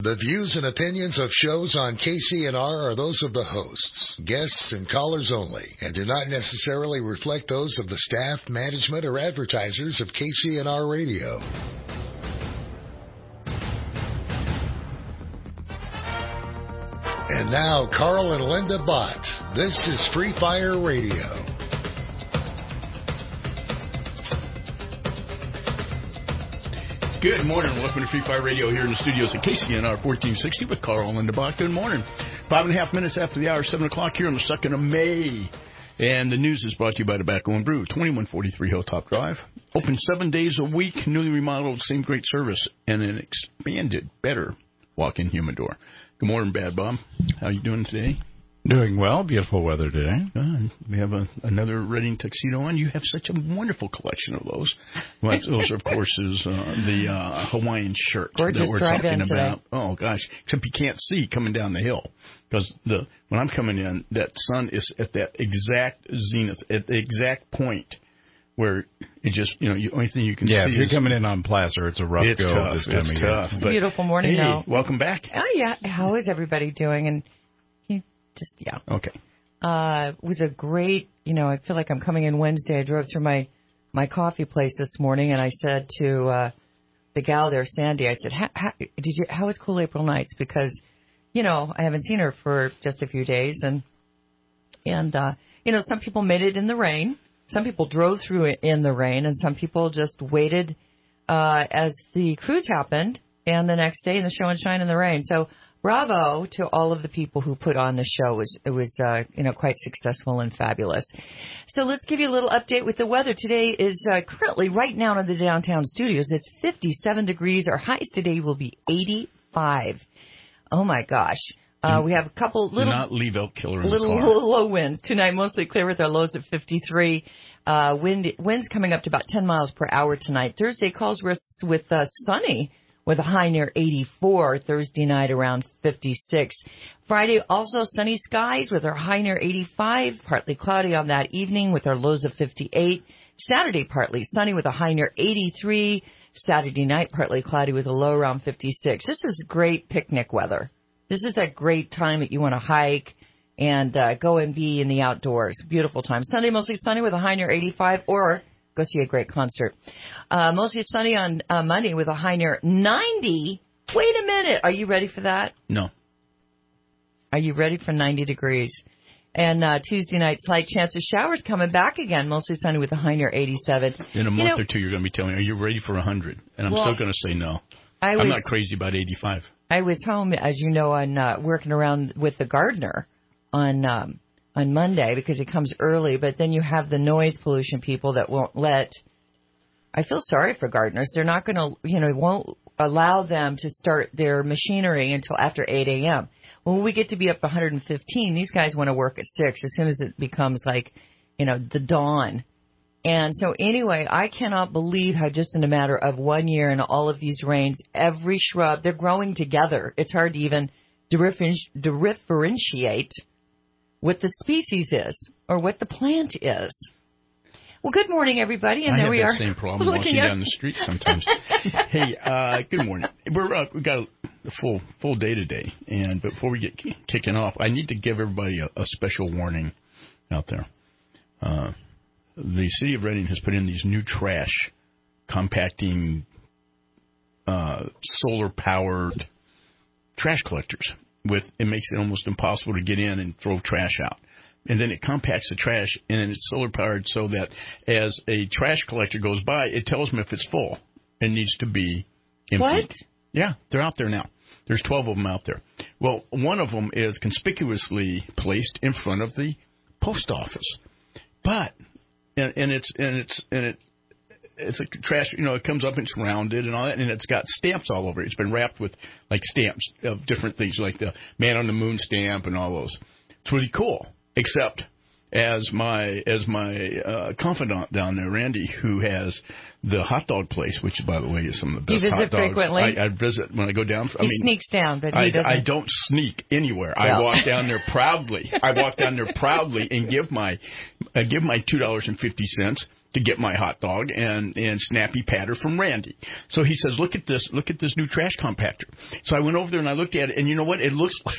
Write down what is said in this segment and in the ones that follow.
The views and opinions of shows on KCNR are those of the hosts, guests, and callers only, and do not necessarily reflect those of the staff, management, or advertisers of KCNR Radio. And now, Carl and Linda Bott. This is Free Fire Radio. Good morning. Welcome to Free Fire Radio here in the studios at KCNR 1460 with Carl and Linda Bach. Good morning. 5.5 minutes after the hour, 7 o'clock here on the 2nd of May. And the news is brought to you by Tobacco and Brew, 2143 Hilltop Drive. Open 7 days a week, newly remodeled, same great service, and an expanded, better walk-in humidor. Good morning, Bad Bob. How you doing today? Doing well. Beautiful weather today. We have another Reading tuxedo on. You have such a wonderful collection of those. Well, those, of course, is the Hawaiian shirt Gorgeous that we're talking about. today. Oh, gosh. Except you can't see coming down the hill. Because when I'm coming in, that sun is at that exact zenith, at the exact point where it just, the only thing you can see is... Yeah, if you're coming in on Placer, it's a rough go tough, this time of year. It's a beautiful morning, hey, though. Welcome back. Oh, yeah. How is everybody doing? And Okay. It was a great, I feel like I'm coming in Wednesday. I drove through my coffee place this morning, and I said to the gal there, Sandy, I said, how was Cool April Nights? Because, I haven't seen her for just a few days. And some people made it in the rain. Some people drove through it in the rain, and some people just waited as the cruise happened, and the next day in the show and shine in the rain. So bravo to all of the people who put on the show. It was quite successful and fabulous. So let's give you a little update with the weather. Today is currently right now in the downtown studios. It's 57 degrees. Our highs today will be 85. Oh my gosh. We have a couple little... Do not leave Elk Killer in the car. Little low winds. Tonight mostly clear with our lows at 53. Winds coming up to about 10 miles per hour tonight. Thursday calls with sunny, with a high near 84, Thursday night around 56. Friday, also sunny skies with our high near 85, partly cloudy on that evening with our lows of 58. Saturday, partly sunny with a high near 83. Saturday night, partly cloudy with a low around 56. This is great picnic weather. This is that great time that you want to hike and go and be in the outdoors. Beautiful time. Sunday, mostly sunny with a high near 85, or go see a great concert. Mostly sunny on Monday with a high near 90. Wait a minute. Are you ready for that? No. Are you ready for 90 degrees? And Tuesday night, slight chance of showers coming back again. Mostly sunny with a high near 87. In a month or two, you're going to be telling me, are you ready for 100? And I'm still going to say no. I'm not crazy about 85. I was home, as you know, on working around with the gardener on Monday because it comes early, but then you have the noise pollution people that won't let. I feel sorry for gardeners. They're not going to, won't allow them to start their machinery until after 8 a.m. When we get to be up to 115, these guys want to work at 6 as soon as it becomes like, the dawn. And so anyway, I cannot believe how just in a matter of 1 year and all of these rains, every shrub, they're growing together. It's hard to even differentiate what the species is or what the plant is. Well, good morning, everybody. And there we are. I have that same problem walking down the street sometimes. Hey, good morning. We got a full day today, and before we get kicking off, I need to give everybody a special warning out there. The city of Reading has put in these new trash compacting solar-powered trash collectors. It makes it almost impossible to get in and throw trash out. And then it compacts the trash, and then it's solar-powered so that as a trash collector goes by, it tells them if it's full and needs to be empty. What? Yeah, they're out there now. There's 12 of them out there. Well, one of them is conspicuously placed in front of the post office. But, it's a trash, it comes up and it's rounded and all that, and it's got stamps all over it. It's been wrapped with, stamps of different things, like the Man on the Moon stamp and all those. It's really cool, except as my confidant down there, Randy, who has the hot dog place, which, by the way, is some of the best hot dogs. You visit frequently? I visit when I go down. He sneaks down, but he doesn't. I don't sneak anywhere. Well. I walk down there proudly. And give my $2.50 to get my hot dog and Snappy Patter from Randy. So he says, look at this new trash compactor. So I went over there and I looked at it, and you know what? It looks like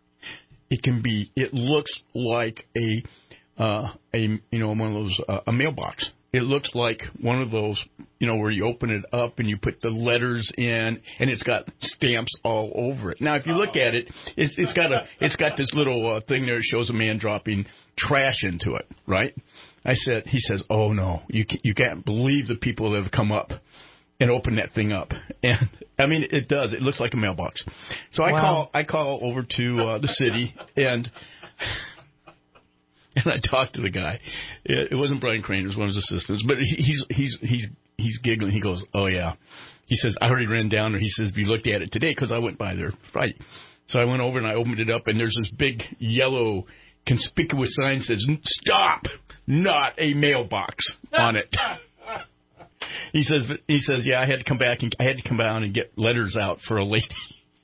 a one of those a mailbox. It looks like one of those, where you open it up and you put the letters in, and it's got stamps all over it. Now, if you look at it, it's got this little thing there that shows a man dropping trash into it, right? He says, oh no, you can't believe the people that have come up and opened that thing up. And I mean, it does. It looks like a mailbox. So Wow. I call over to the city and I talked to the guy. It wasn't Brian Crane; it was one of his assistants. But he's giggling. He goes, "Oh yeah." He says, "I already ran down there." He says, "We looked at it today because I went by there Friday." So I went over and I opened it up, and there's this big yellow conspicuous sign that says, "Stop! Not a mailbox" on it. He says, "Yeah, I had to come out and get letters out for a lady."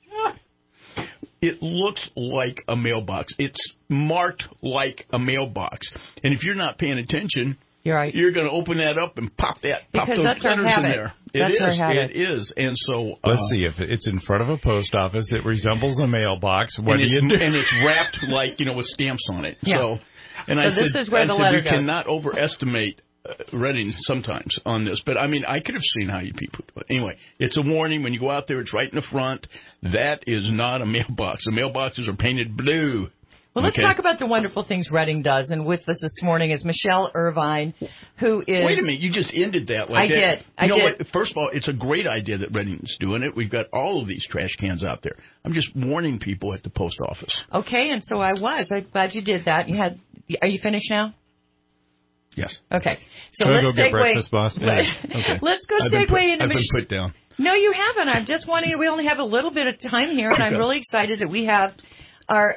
It looks like a mailbox. It's marked like a mailbox. And if you're not paying attention, You're right. You're going to open that up and pop those that's our letters habit. in there. That's our habit. It is. And so let's see if it's in front of a post office that resembles a mailbox. What do you do? And it's wrapped with stamps on it. Yeah. So this is where the letter goes. We cannot overestimate Reading sometimes on this, but I mean, I could have seen how you people do it. Anyway, it's a warning. When you go out there, it's right in the front. That is not a mailbox. The mailboxes are painted blue. Well, let's talk about the wonderful things Reading does. And with us this morning is Michelle Irvine, who is... Wait a minute. You just ended that like that. I did. What? First of all, it's a great idea that Reading's doing it. We've got all of these trash cans out there. I'm just warning people at the post office. Okay, and so I was. I'm glad you did that. Are you finished now? Yes. Okay. So let's go get breakfast, boss. Okay. Let's go segue into... I've been put down. No, you haven't. I'm just wanting... We only have a little bit of time here, and I'm really excited that we have our...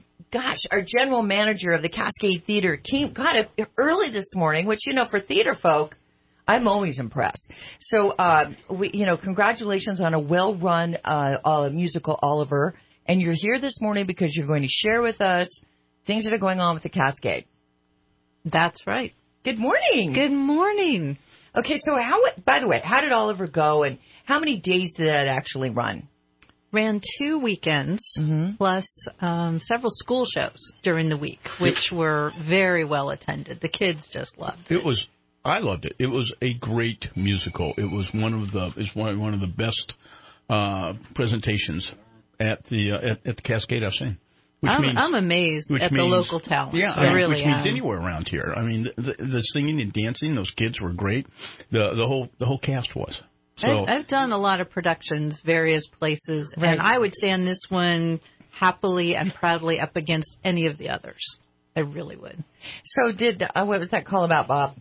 our general manager of the Cascade Theater got up early this morning, which, for theater folk, I'm always impressed. So, congratulations on a well-run musical, Oliver. And you're here this morning because you're going to share with us things that are going on with the Cascade. That's right. Good morning. Good morning. Okay, so by the way, how did Oliver go, and how many days did that actually run? Ran 2 weekends, plus several school shows during the week, which were very well attended. The kids just loved it. I loved it. It was a great musical. It was one of the best presentations at the Cascade I've seen. I'm amazed at the local talent. Yeah, I really which means anywhere around here. I mean, the singing and dancing, those kids were great. The whole cast was. So, I've done a lot of productions, various places, and I would stand this one happily and proudly up against any of the others. I really would. So what was that call about, Bob?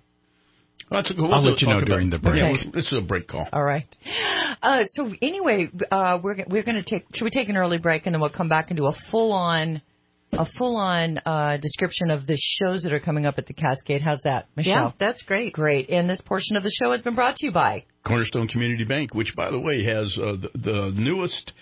I'll let you know during the break. Yeah, this is a break call. All right. So anyway, we're going to should we take an early break, and then we'll come back and do a full-on description of the shows that are coming up at the Cascade. How's that, Michelle? Yeah, that's great. Great. And this portion of the show has been brought to you by Cornerstone Community Bank, which, by the way, has the newest.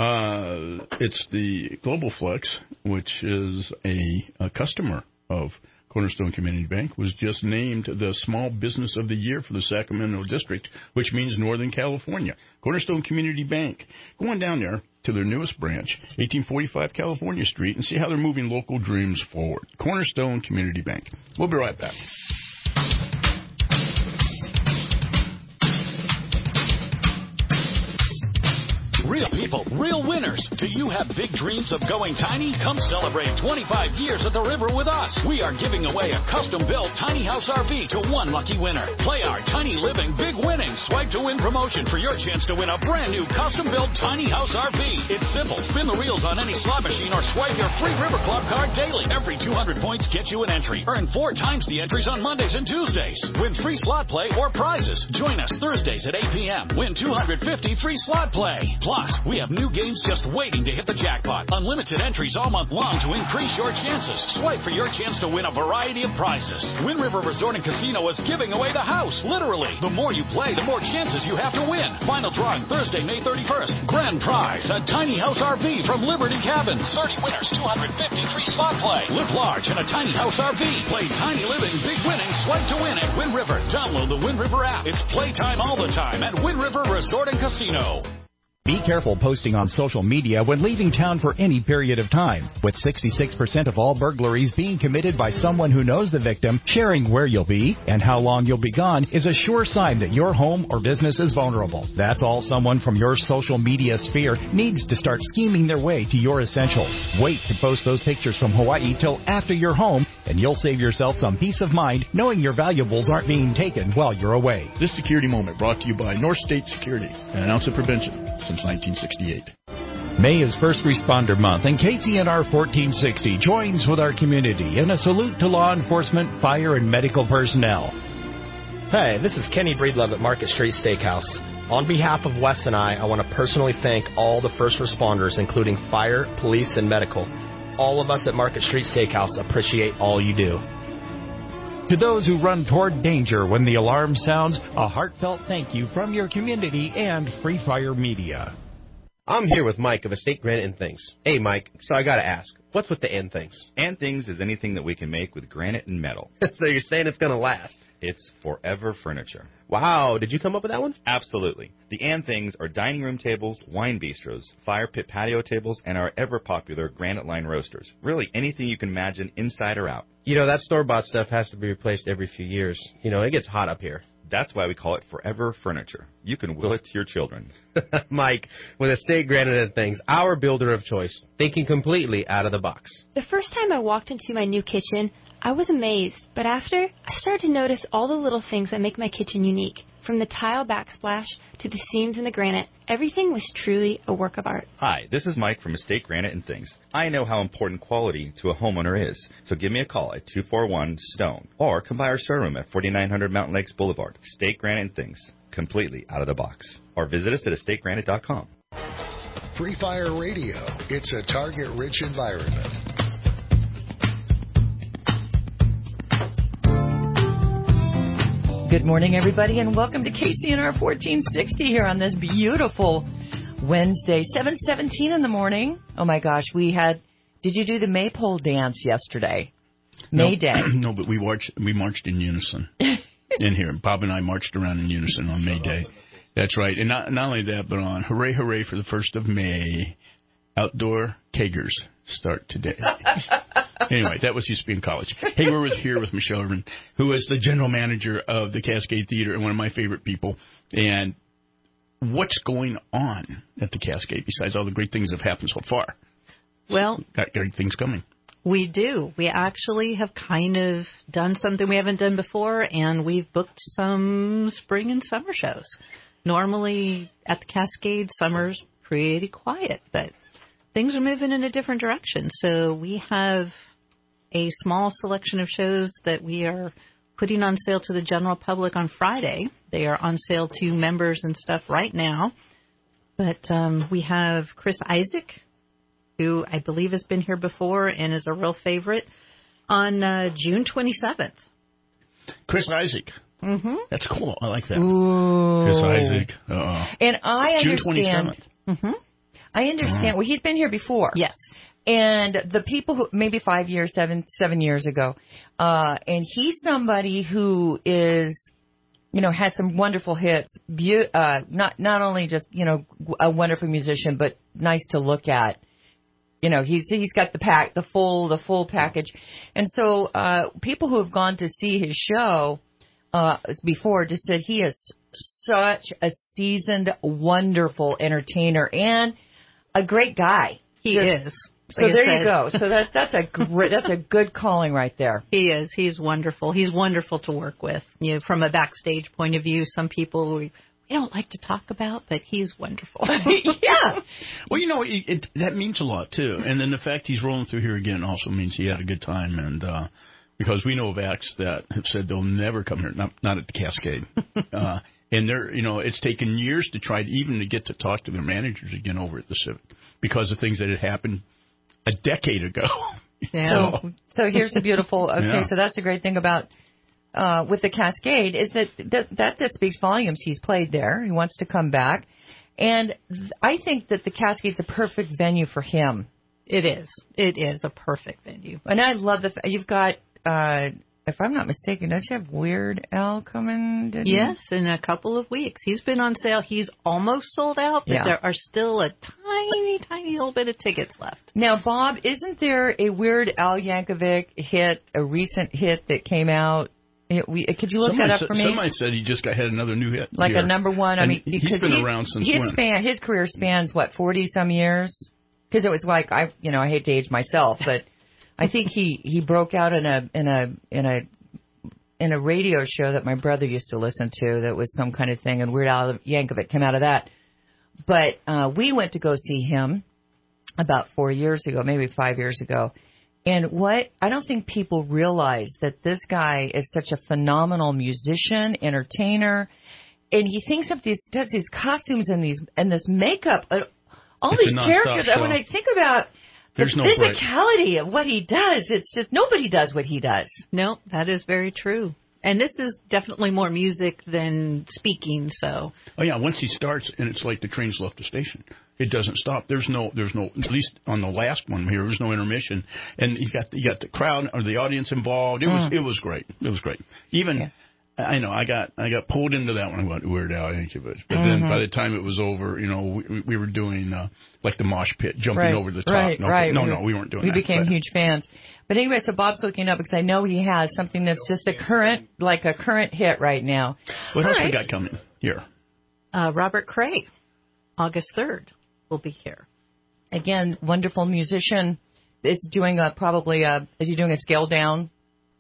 It's the Global Flex, which is a customer of Cornerstone Community Bank, was just named the Small Business of the Year for the Sacramento District, which means Northern California. Cornerstone Community Bank. Go on down there to their newest branch, 1845 California Street, and see how they're moving local dreams forward. Cornerstone Community Bank. We'll be right back. Real people, real winners. Do you have big dreams of going tiny? Come celebrate 25 years at the river with us. We are giving away a custom-built tiny house RV to one lucky winner. Play our Tiny Living Big Winnings Swipe to Win promotion for your chance to win a brand new custom-built tiny house RV. It's simple. Spin the wheels on any slot machine or swipe your free River Club card daily. Every 200 points gets you an entry. Earn 4 times the entries on Mondays and Tuesdays. Win free slot play or prizes. Join us Thursdays at 8 p.m. Win $250 free slot play. Plus, Plus, we have new games just waiting to hit the jackpot. Unlimited entries all month long to increase your chances. Swipe for your chance to win a variety of prizes. Wind River Resort and Casino is giving away the house, literally. The more you play, the more chances you have to win. Final drawing Thursday, May 31st. Grand prize, a tiny house RV from Liberty Cabins. 30 winners, 250 free slot play. Live large in a tiny house RV. Play tiny living, big winning, swipe to win at Wind River. Download the Wind River app. It's playtime all the time at Wind River Resort and Casino. Be careful posting on social media when leaving town for any period of time. With 66% of all burglaries being committed by someone who knows the victim, sharing where you'll be and how long you'll be gone is a sure sign that your home or business is vulnerable. That's all someone from your social media sphere needs to start scheming their way to your essentials. Wait to post those pictures from Hawaii till after you're home, and you'll save yourself some peace of mind knowing your valuables aren't being taken while you're away. This security moment brought to you by North State Security, an ounce of prevention since 1968. May is First Responder Month, and KCNR 1460 joins with our community in a salute to law enforcement, fire, and medical personnel. Hey, this is Kenny Breedlove at Market Street Steakhouse. On behalf of Wes and I want to personally thank all the first responders, including fire, police, and medical. All of us at Market Street Steakhouse appreciate all you do. To those who run toward danger when the alarm sounds, a heartfelt thank you from your community and Free Fire Media. I'm here with Mike of Estate Granite and Things. Hey, Mike, so I got to ask, what's with the and things? And things is anything that we can make with granite and metal. So you're saying it's going to last? It's forever furniture. Wow, did you come up with that one? Absolutely. The and things are dining room tables, wine bistros, fire pit patio tables, and our ever-popular granite line roasters. Really anything you can imagine inside or out. You know, that store-bought stuff has to be replaced every few years. You know, it gets hot up here. That's why we call it forever furniture. You can will it to your children. Mike, with Estate Granite and Things, our builder of choice, thinking completely out of the box. The first time I walked into my new kitchen, I was amazed, but after, I started to notice all the little things that make my kitchen unique. From the tile backsplash to the seams in the granite, everything was truly a work of art. Hi, this is Mike from Estate Granite and Things. I know how important quality to a homeowner is, so give me a call at 241-STONE or come by our showroom at 4900 Mountain Lakes Boulevard. Estate Granite and Things, completely out of the box. Or visit us at estategranite.com. Free Fire Radio. It's a target-rich environment. Good morning, everybody, and welcome to KCNR 1460 here on this beautiful Wednesday, 7:17 in the morning. Oh, my gosh, did you do the maypole dance yesterday? May Day. No, but we marched in unison in here. Bob and I marched around in unison on May Day. That's right. And not only that, but on Hooray, Hooray for the 1st of May, outdoor kegers start today. Anyway, that was used to be in college. Hey, we're here with Michelle Irvin, who is the general manager of the Cascade Theater and one of my favorite people. And what's going on at the Cascade besides all the great things that have happened so far? Well, got great things coming. We do. We actually have kind of done something we haven't done before, and we've booked some spring and summer shows. Normally at the Cascade, summer's pretty quiet, but things are moving in a different direction. So we have a small selection of shows that we are putting on sale to the general public on Friday. They are on sale to members and stuff right now. But we have Chris Isaak, who I believe has been here before and is a real favorite, on June 27th. Chris Isaak. Mm-hmm. That's cool. I like that. Ooh. Chris Isaak. And I understand. June 27th. Mm-hmm. I understand. Well, he's been here before. Yes. And the people who, maybe 5 years, seven years ago, and he's somebody who is, has some wonderful hits. Not only just, a wonderful musician, but nice to look at. He's got the full package. And so people who have gone to see his show before just said he is such a seasoned, wonderful entertainer and a great guy. He is. So like there you go. So that's a good calling right there. He is. He's wonderful. He's wonderful to work with. From a backstage point of view, some people we don't like to talk about, but he's wonderful. Yeah. Well, that means a lot too. And then the fact he's rolling through here again also means he had a good time. And because we know of acts that have said they'll never come here, not at the Cascade. And it's taken years to try to get to talk to their managers again over at the Civic because of things that had happened a decade ago. Yeah. So here's the beautiful. Okay, Yeah. so that's a great thing about with the Cascade is that just speaks volumes. He's played there. He wants to come back, and I think that the Cascade's a perfect venue for him. It is. It is a perfect venue. And I love you've got. If I'm not mistaken, does he have Weird Al coming? Yes, in a couple of weeks. He's been on sale. He's almost sold out, but there are still a tiny, tiny little bit of tickets left. Now, Bob, isn't there a Weird Al Yankovic hit, a recent hit that came out? Could you look that up for me? Somebody said he just had another new hit. Like here. a number one. And I mean, because he's been around since when? His career spans, 40-some years? Because it was like, I hate to age myself, but I think he broke out in a radio show that my brother used to listen to that was some kind of thing, and Weird Al Yankovic came out of that. But we went to go see him about 4 years ago, maybe 5 years ago. And I don't think people realize that this guy is such a phenomenal musician, entertainer, and he does these costumes and this makeup, all these characters. Show. And when I think about the physicality of what he does, it's just nobody does what he does. No, that is very true. And this is definitely more music than speaking, so. Oh yeah, once he starts, and it's like the train's left the station. It doesn't stop. There's no. At least on the last one here, there was no intermission, and you got the crowd or the audience involved. It was great. It was great. Even I know I got pulled into that one about Weird Al Yankovic, but then by the time it was over, we were doing like the mosh pit, jumping over the top. Right. No, we weren't doing that. We became huge fans. But anyway, so Bob's looking up because I know he has something that's just a current hit right now. What else we got coming here? Robert Cray, August 3rd, will be here. Again, wonderful musician. Is doing is he doing a scale down?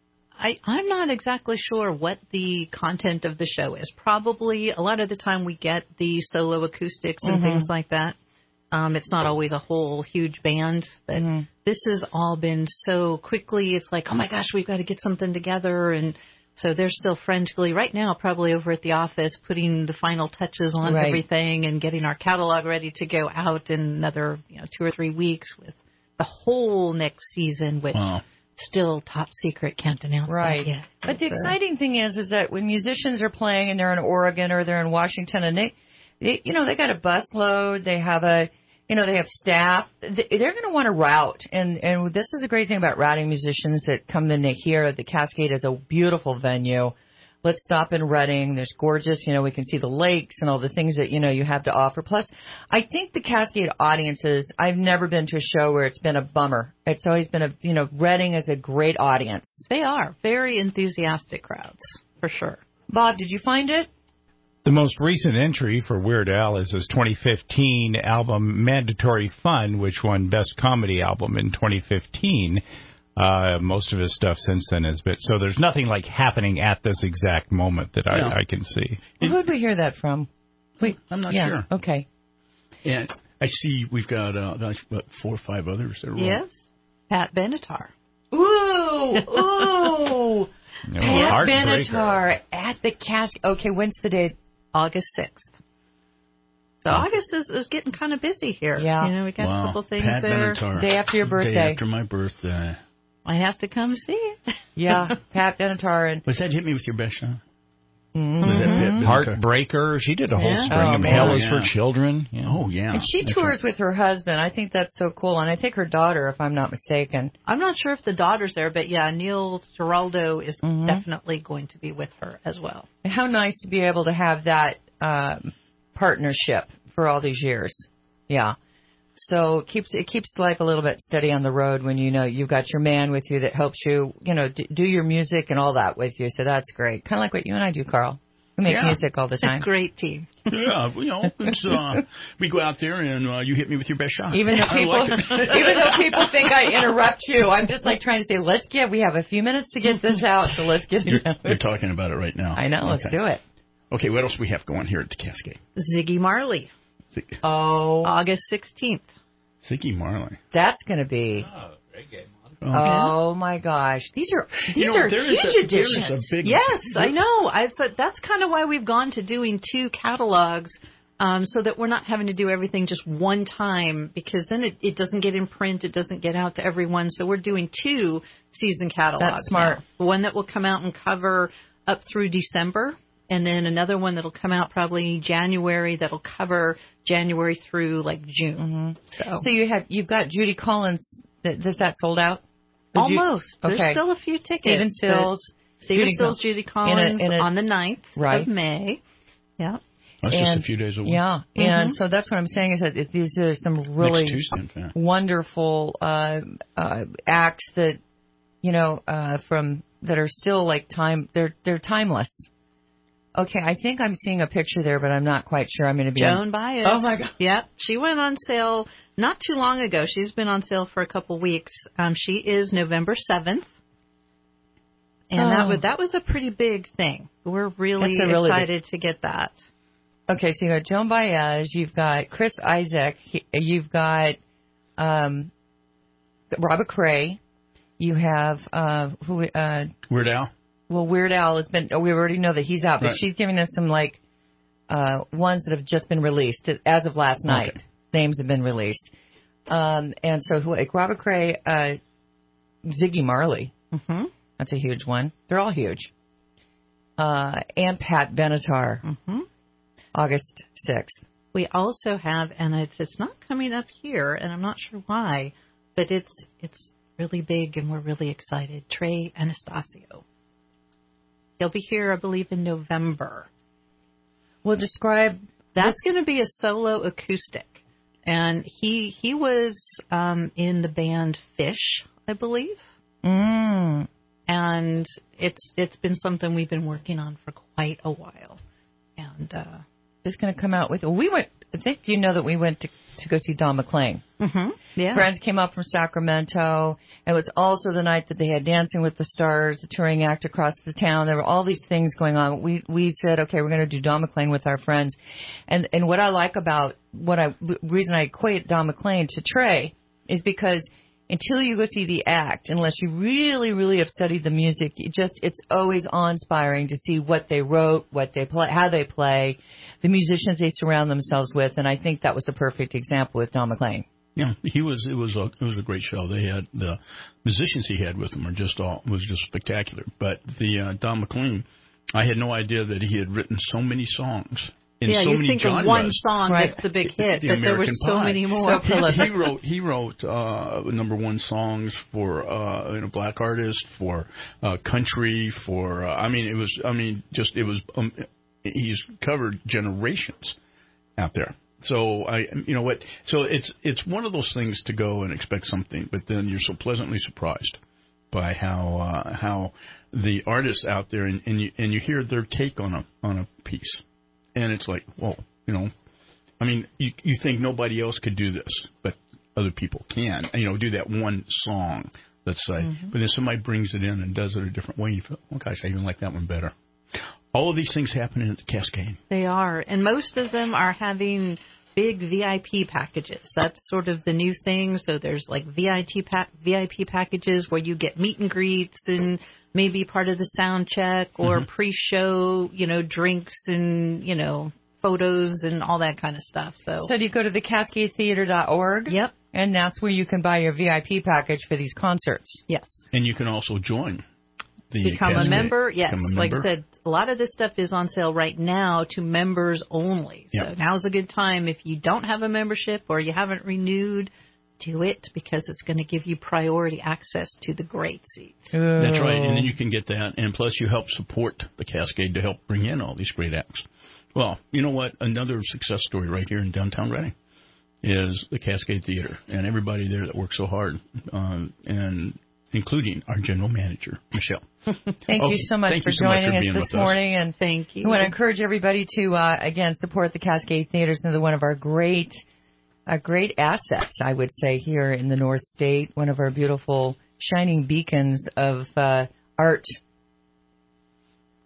I'm not exactly sure what the content of the show is. Probably a lot of the time we get the solo acoustics and things like that. It's not always a whole huge band, but this has all been so quickly. It's like, oh my gosh, we've got to get something together. And so they're still frantically right now, probably over at the office, putting the final touches on everything and getting our catalog ready to go out in another 2 or 3 weeks with the whole next season, which still top secret, can't announce that yet. But the exciting thing is that when musicians are playing and they're in Oregon or they're in Washington and they got a bus load, they have they have staff, they're going to want to route. And this is a great thing about routing musicians that come in here. The Cascade is a beautiful venue. Let's stop in Redding. There's gorgeous, we can see the lakes and all the things that, you have to offer. Plus, I think the Cascade audiences, I've never been to a show where it's been a bummer. It's always been Redding is a great audience. They are very enthusiastic crowds, for sure. Bob, did you find it? The most recent entry for Weird Al is his 2015 album Mandatory Fun, which won Best Comedy Album in 2015. Most of his stuff since then has been... So there's nothing like happening at this exact moment that I can see. Well, who did we hear that from? Wait, I'm not sure. Okay. And I see we've got 4 or 5 others that are Yes. Pat Benatar. Ooh! Pat Benatar at the Cascade. Okay, when's the date? August 6th. So August is getting kind of busy here. Yeah. We got a couple things Pat there. Benatar. Day after your birthday. Day after my birthday. I have to come see it. Yeah, Pat Benatar. And was that Hit Me With Your Best Shot? Heartbreaker. She did a whole string of Hell is for Children. Yeah. Oh, yeah. And she tours with her husband. I think that's so cool. And I think her daughter, if I'm not mistaken. I'm not sure if the daughter's there, but Neil Giraldo is definitely going to be with her as well. And how nice to be able to have that partnership for all these years. Yeah. So it keeps life a little bit steady on the road when you've got your man with you that helps you, do your music and all that with you. So that's great. Kind of like what you and I do, Carl. We make music all the time. Great team. Yeah, it's, we go out there and you hit me with your best shot. Even though people think I interrupt you, I'm just like trying to say, we have a few minutes to get this out, so let's get it out. You're talking about it right now. I know. Let's do it. Okay, what else we have going here at the Cascade? Ziggy Marley. Oh. August 16th. Ziggy Marley. That's going to be... reggae month. Oh my gosh, these are huge there additions. is a big, Yes, I know. That's kind of why we've gone to doing 2 catalogs, so that we're not having to do everything just one time, because then it doesn't get in print, it doesn't get out to everyone. So we're doing 2 season catalogs. That's smart. Now. One that will come out and cover up through December, and then another one that'll come out probably January that'll cover January through like June. So you've got Judy Collins. Is that sold out? Almost. Okay. There's still a few tickets. Stephen Stills. Judy Collins on the 9th of May. Yeah. That's just a few days away. Yeah. And so that's what I'm saying is that these are some really wonderful acts that, that are still like they're timeless. Okay, I think I'm seeing a picture there, but I'm not quite sure. I'm going to be Joan Baez. Oh my God! Yep, she went on sale not too long ago. She's been on sale for a couple weeks. She is November 7th, and that was a pretty big thing. We're really excited to get that. Okay, so you got Joan Baez, you've got Chris Isaak, you've got Robert Cray, you have Weird Al. Well, Weird Al has been. We already know that he's out, but she's giving us some ones that have just been released as of last night. Okay. Names have been released, and so Robert Cray, Ziggy Marley. Mm-hmm. That's a huge one. They're all huge. And Pat Benatar, August 6th. We also have, and it's not coming up here, and I'm not sure why, but it's really big, and we're really excited. Trey Anastasio. He'll be here, I believe, in November. Well, describe. That's going to be a solo acoustic, and he was in the band Fish, I believe. And it's been something we've been working on for quite a while, and it's going to come out with. We went. I think you know that we went to go see Don McLean. Mm-hmm. Yeah. Friends came up from Sacramento. It was also the night that they had Dancing with the Stars, the touring act across the town. There were all these things going on. We said, okay, we're going to do Don McLean with our friends. And what I like about reason I equate Don McLean to Trey is because until you go see the act, unless you really, really have studied the music, it's always awe-inspiring to see what they wrote, what they play, how they play, the musicians they surround themselves with, and I think that was a perfect example with Don McLean. Yeah, it was a great show. They had the musicians he had with him was just spectacular. But the Don McLean, I had no idea that he had written so many songs. Yeah, so you many think genres. of one song that's the big hit, but there were so many more. He wrote number one songs for black artists, for country, for he's covered generations out there. So So it's one of those things to go and expect something, but then you're so pleasantly surprised by how the artists out there and you hear their take on a piece. And it's like, whoa, you think nobody else could do this, but other people can, do that one song, let's say. Mm-hmm. But then somebody brings it in and does it a different way, and you feel, oh, gosh, I even like that one better. All of these things happening at the Cascade. They are, and most of them are having big VIP packages. That's sort of the new thing. So there's like VIP packages where you get meet and greets and maybe part of the sound check or pre-show, drinks and, photos and all that kind of stuff. So do you go to the CascadeTheater.org? Yep. And that's where you can buy your VIP package for these concerts. Yes. And you can also join. Become a member. Yes. Like I said, a lot of this stuff is on sale right now to members only. So now's a good time. If you don't have a membership or you haven't renewed, do it because it's going to give you priority access to the great seats. That's right. And then you can get that. And plus you help support the Cascade to help bring in all these great acts. Well, you know what? Another success story right here in downtown Reading is the Cascade Theater and everybody there that works so hard, and including our general manager, Michelle. Thank you so much for joining us this morning. And thank you. I want to encourage everybody to, again, support the Cascade Theater. It's one of our great assets, I would say, here in the North State. One of our beautiful shining beacons of art.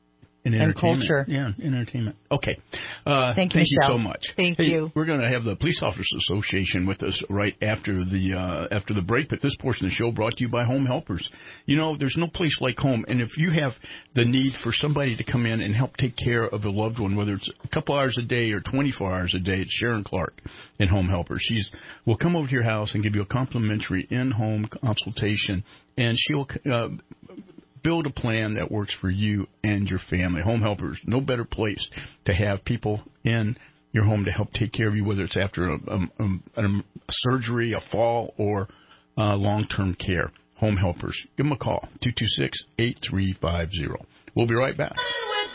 and culture. Yeah, entertainment. Okay. Thank you, you Michelle. so much. Thank Hey, you. We're going to have the Police Officers Association with us right after the break, but this portion of the show brought to you by Home Helpers. You know, there's no place like home, and if you have the need for somebody to come in and help take care of a loved one, whether it's a couple hours a day or 24 hours a day, it's Sharon Clark in Home Helpers. Will come over to your house and give you a complimentary in-home consultation, and she'll build a plan that works for you and your family. Home Helpers, no better place to have people in your home to help take care of you, whether it's after a surgery, a fall, or long-term care. Home Helpers. Give them a call, 226-8350. We'll be right back.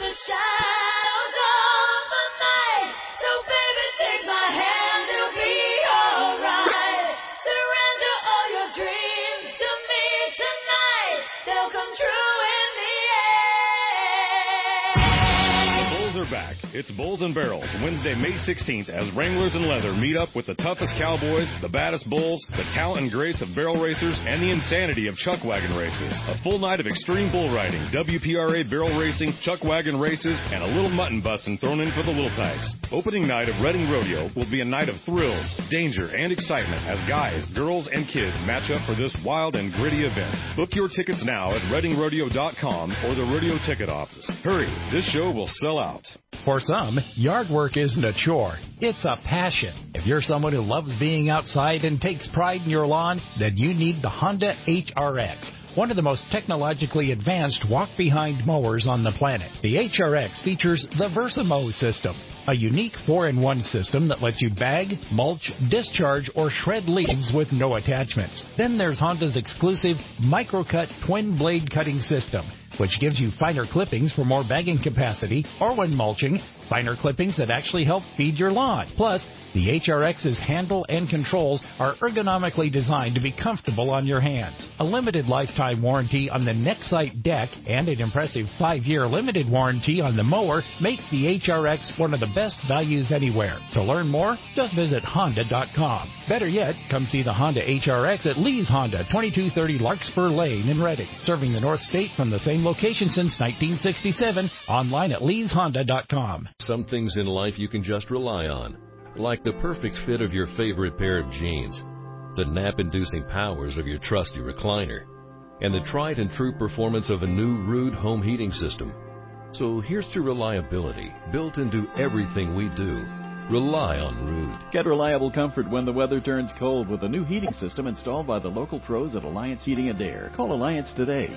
Back. It's Bulls and Barrels, Wednesday, May 16th, as Wranglers and Leather meet up with the toughest cowboys, the baddest bulls, the talent and grace of barrel racers, and the insanity of chuck wagon races. A full night of extreme bull riding, WPRA barrel racing, chuck wagon races, and a little mutton busting thrown in for the little tykes. Opening night of Reading Rodeo will be a night of thrills, danger, and excitement as guys, girls, and kids match up for this wild and gritty event. Book your tickets now at ReadingRodeo.com or the rodeo ticket office. Hurry, this show will sell out. For some, yard work isn't a chore, it's a passion. If you're someone who loves being outside and takes pride in your lawn, then you need the Honda HRX, one of the most technologically advanced walk-behind mowers on the planet. The HRX features the VersaMow system, a unique 4-in-1 system that lets you bag, mulch, discharge, or shred leaves with no attachments. Then there's Honda's exclusive MicroCut twin-blade cutting system, which gives you finer clippings for more bagging capacity, or when mulching, finer clippings that actually help feed your lawn. Plus, the HRX's handle and controls are ergonomically designed to be comfortable on your hands. A limited lifetime warranty on the Nexite deck and an impressive 5-year limited warranty on the mower make the HRX one of the best values anywhere. To learn more, just visit Honda.com. Better yet, come see the Honda HRX at Lee's Honda, 2230 Larkspur Lane in Reading, serving the North State from the same location since 1967. Online at Lee'sHonda.com. Some things in life you can just rely on, like the perfect fit of your favorite pair of jeans, the nap-inducing powers of your trusty recliner, and the tried and true performance of a new Ruud home heating system. So here's to reliability, built into everything we do. Rely on Ruud. Get reliable comfort when the weather turns cold with a new heating system installed by the local pros at Alliance Heating and Air. Call Alliance today,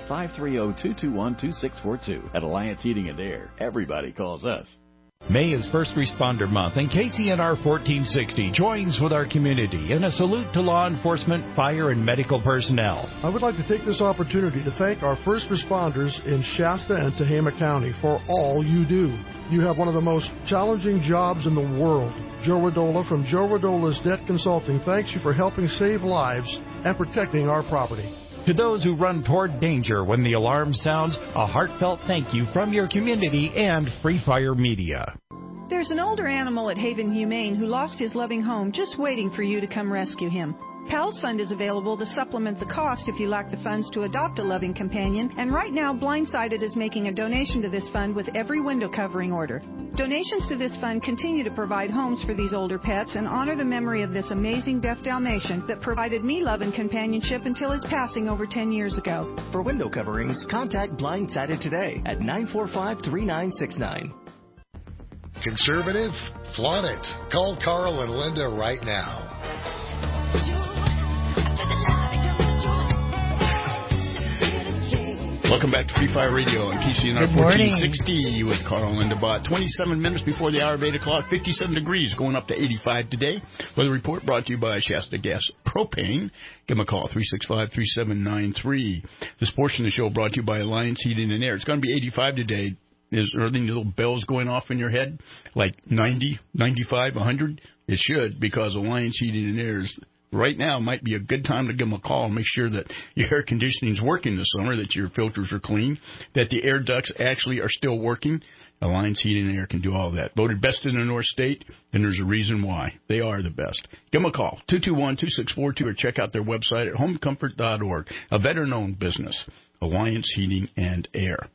530-221-2642. At Alliance Heating and Air, everybody calls us. May is First Responder Month, and KCNR 1460 joins with our community in a salute to law enforcement, fire, and medical personnel. I would like to take this opportunity to thank our first responders in Shasta and Tehama County for all you do. You have one of the most challenging jobs in the world. Joe Radola from Joe Radola's Debt Consulting thanks you for helping save lives and protecting our property. To those who run toward danger when the alarm sounds, a heartfelt thank you from your community and Free Fire Media. There's an older animal at Haven Humane who lost his loving home just waiting for you to come rescue him. PALS Fund is available to supplement the cost if you lack the funds to adopt a loving companion, and right now Blindsided is making a donation to this fund with every window covering order. Donations to this fund continue to provide homes for these older pets and honor the memory of this amazing deaf Dalmatian that provided me love and companionship until his passing over 10 years ago. For window coverings, contact Blindsided today at 945-3969. Conservative? Flaunt it. Call Carl and Linda right now. Welcome back to Free Fire Radio on KCNR 1460 with Carl and Linda Bott. 27 minutes before the hour of 8 o'clock, 57 degrees, going up to 85 today. Weather report brought to you by Shasta Gas Propane. Give them a call, 365-3793. This portion of the show brought to you by Alliance Heating and Air. It's going to be 85 today. Are there any little bells going off in your head? Like 90, 95, 100? It should, because Alliance Heating and Air is... Right now might be a good time to give them a call and make sure that your air conditioning is working this summer, that your filters are clean, that the air ducts actually are still working. Alliance Heating and Air can do all that. Voted best in the North State, and there's a reason why. They are the best. Give them a call, 221-2642, or check out their website at homecomfort.org, a veteran-owned business, Alliance Heating and Air.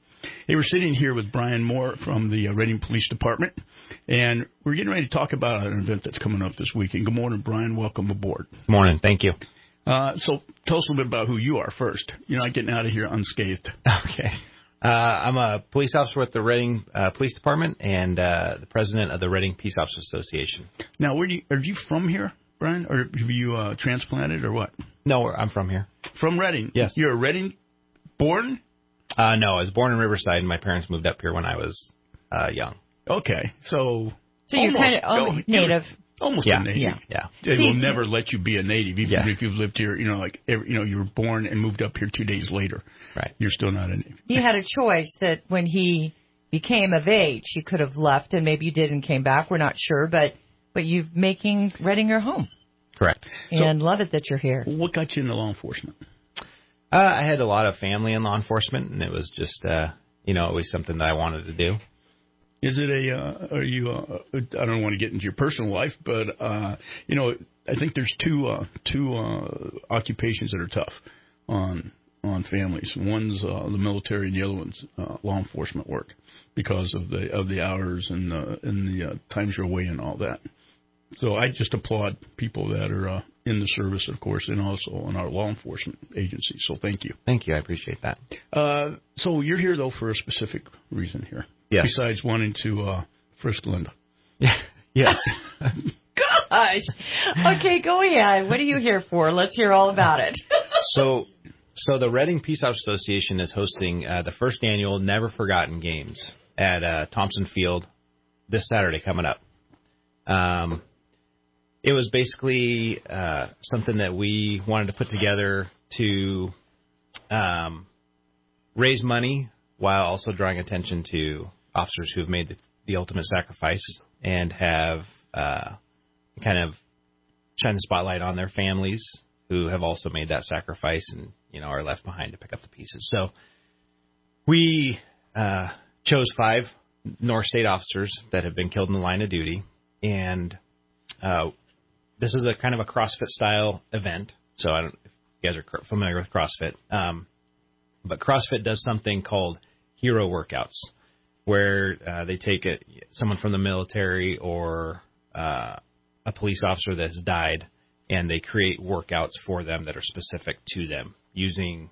Hey, we're sitting here with Brian Moore from the Reading Police Department, and we're getting ready to talk about an event that's coming up this weekend. Good morning, Brian. Welcome aboard. Good morning. Thank you. So tell us a little bit about who you are first. You're not getting out of here unscathed. Okay. I'm a police officer with the Reading Police Department and the president of the Reading Peace Officers Association. Now, are you from here, Brian, or have you transplanted or what? No, I'm from here. From Reading? Yes. You're a Reading born? No, I was born in Riverside, and my parents moved up here when I was young. Okay, so you're kind of native. Almost a native. Yeah. They will never let you be a native, even if you've lived here. You were born and moved up here 2 days later. Right. You're still not a native. He had a choice that when he became of age, he could have left, and maybe you did and came back. We're not sure, but you're making Reading your home. Correct. And love it that you're here. What got you into law enforcement? I had a lot of family in law enforcement, and it was just, always something that I wanted to do. Is it are you, I don't want to get into your personal life, but, I think there's two occupations that are tough on families. One's the military, and the other one's law enforcement work because of the hours and the times you're away and all that. So I just applaud people that are in the service, of course, and also in our law enforcement agency. So thank you. Thank you. I appreciate that. So you're here, though, for a specific reason here. Yes. Besides wanting to frisk Linda. Yes. Gosh. Okay, go ahead. What are you here for? Let's hear all about it. So the Reading Peace Officers Association is hosting the first annual Never Forgotten Games at Thompson Field this Saturday coming up. It was basically something that we wanted to put together to raise money while also drawing attention to officers who have made the ultimate sacrifice and have kind of shine the spotlight on their families who have also made that sacrifice and, are left behind to pick up the pieces. So we chose 5 North State officers that have been killed in the line of duty, and this is a kind of a CrossFit style event. So I don't know if you guys are familiar with CrossFit, but CrossFit does something called hero workouts, where they take someone from the military or a police officer that has died, and they create workouts for them that are specific to them using,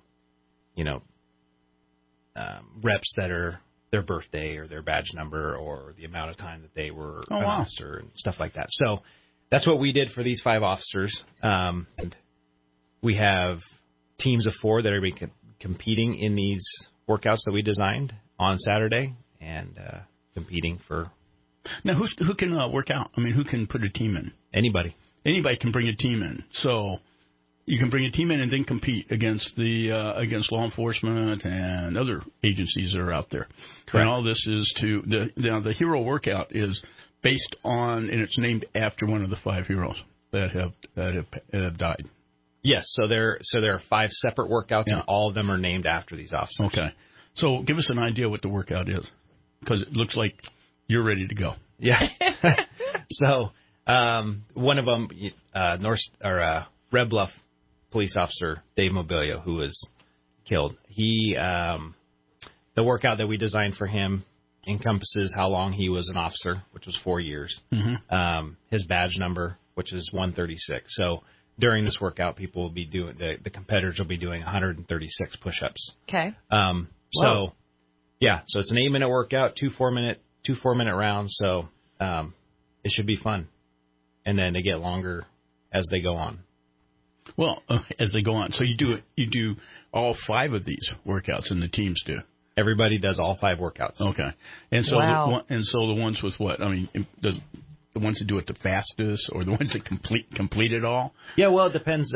reps that are their birthday or their badge number or the amount of time that they were an officer and stuff like that. So that's what we did for these 5 officers. And we have teams of 4 that are competing in these workouts that we designed on Saturday and competing for. Now, who can work out? I mean, who can put a team in? Anybody. Anybody can bring a team in. So you can bring a team in and then compete against law enforcement and other agencies that are out there. Correct. And all this is the hero workout is based on, and it's named after one of the 5 heroes that have died. Yes. So there are 5 separate workouts, and all of them are named after these officers. Okay. So give us an idea what the workout is, because it looks like you're ready to go. Yeah. So one of them, Red Bluff police officer Dave Mobilio, who was killed. The workout that we designed for him encompasses how long he was an officer, which was 4 years. Mm-hmm. His badge number, which is 136. So during this workout, people will be doing the competitors will be doing 136 push-ups. Okay. So it's an 8-minute workout, 2 4-minute rounds. So it should be fun, and then they get longer as they go on. Well, as they go on, so you do all 5 of these workouts, and the teams do. Everybody does all 5 workouts. Okay, and so the ones with what? I mean, the ones that do it the fastest, or the ones that complete it all? Yeah, well, it depends.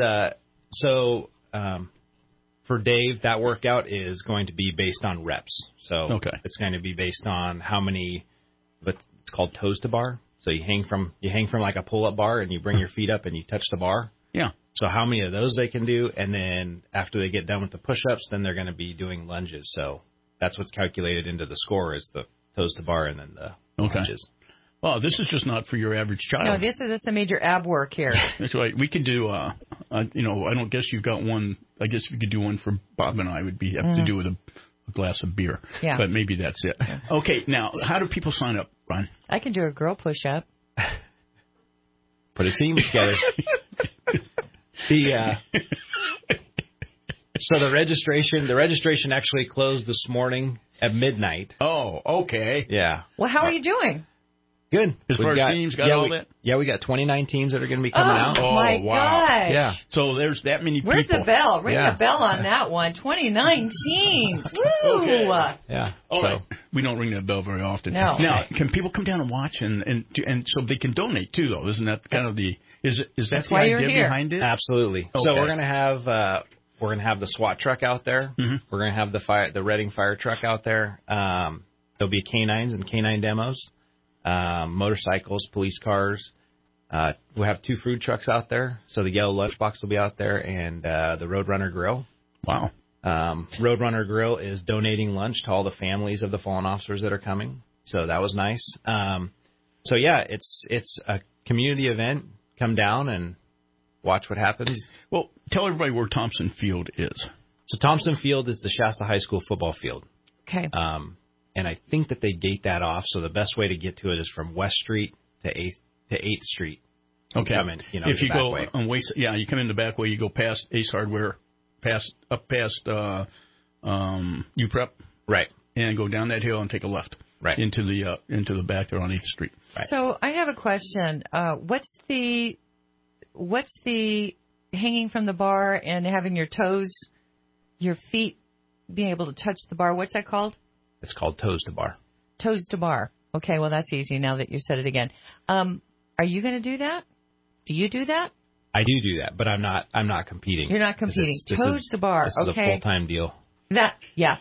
For Dave, that workout is going to be based on reps. So it's going to be based on how many. But it's called toes to bar. So you hang from like a pull-up bar, and you bring your feet up and you touch the bar. Yeah. So how many of those they can do, and then after they get done with the push-ups, then they're going to be doing lunges. So that's what's calculated into the score is the toes to bar and then the lunges. Well, this is just not for your average child. No, this is a major ab work here. That's right. We could do, I don't guess you've got one. I guess we could do one for Bob and I. Would be have to do with a a glass of beer. Yeah. But maybe that's it. Yeah. Okay, now, how do people sign up, Ron? I can do a girl push-up. Put a team together. So the registration actually closed this morning at midnight. Oh, okay. Yeah. Well, how are you doing? Good. As far as teams got all that? Yeah, we got 29 teams that are going to be coming out. Oh, my wow. gosh. Yeah. So there's that many Where's people. the bell? Ring the bell on that one. 29 teams. Woo! Okay. Yeah. All right. We don't ring that bell very often. No. Now, can people come down and watch and so they can donate too, though? Isn't that kind of the is that That's the why you're idea here. behind it? Absolutely. Okay. So we're going to have the SWAT truck out there. Mm-hmm. We're going to have the Reading fire truck out there. There'll be canines and canine demos. Motorcycles, police cars. We'll have 2 food trucks out there. So the yellow lunchbox will be out there, and the Roadrunner Grill. Wow. Roadrunner Grill is donating lunch to all the families of the fallen officers that are coming. So that was nice. So yeah, it's a community event. Come down and watch what happens. Well, tell everybody where Thompson Field is. So Thompson Field is the Shasta High School football field. Okay. And I think that they gate that off, so the best way to get to it is from West Street to 8th Street. Okay. Come in, if you the back go way. on Waste, you come in the back way. You go past Ace Hardware, past UPrep, right, and go down that hill and take a left, right, into the back there on 8th Street. Right. So I have a question. What's the hanging from the bar and having your feet being able to touch the bar? What's that called? It's called Toes to Bar. Toes to bar. Okay, well, that's easy now that you said it again. Are you going to do that? Do you do that? I do that, but I'm not competing. You're not competing. Toes to bar. This is a full-time deal. Yeah. Yeah.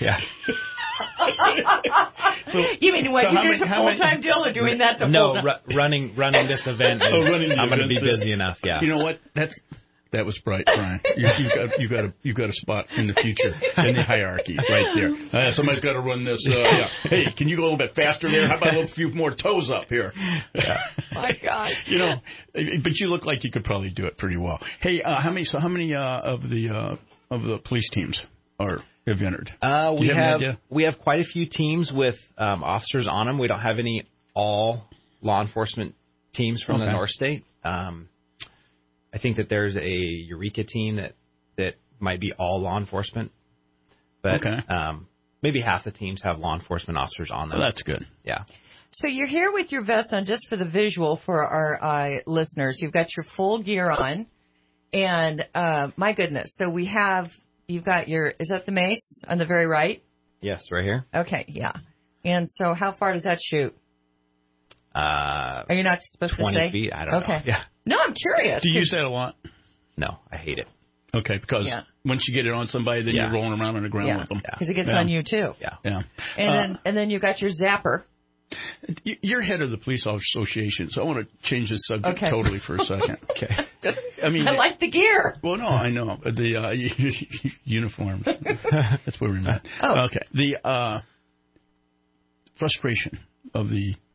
You mean what? You're doing a full-time deal or doing that to full-time? No, running this event. I'm going to be busy enough. Yeah. You know what? That was bright, Brian. You've got a spot in the future in the hierarchy right there. Somebody's got to run this. Hey, can you go a little bit faster there? How about a few more toes up here? Yeah. My gosh. But you look like you could probably do it pretty well. Hey, how many of the police teams have entered? We have quite a few teams with officers on them. We don't have any all law enforcement teams from the North State. I think that there's a Eureka team that might be all law enforcement, but maybe half the teams have law enforcement officers on them. Well, that's good. Yeah. So you're here with your vest on, just for the visual for our listeners. You've got your full gear on, and my goodness. So you've got is that the mace on the very right? Yes, right here. Okay, yeah. And so how far does that shoot? Are you not supposed to say? 20 feet. I don't know. Yeah. No, I'm curious. Do you use that a lot? No, I hate it. Okay, because once you get it on somebody, then you're rolling around on the ground with them. Because it gets on you too. Yeah. And then you got your zapper. You're head of the Police Officers Association, so I want to change the subject totally for a second. Okay. I like the gear. Well, no, I know the uniforms. That's where we met. Oh. Okay. The frustration of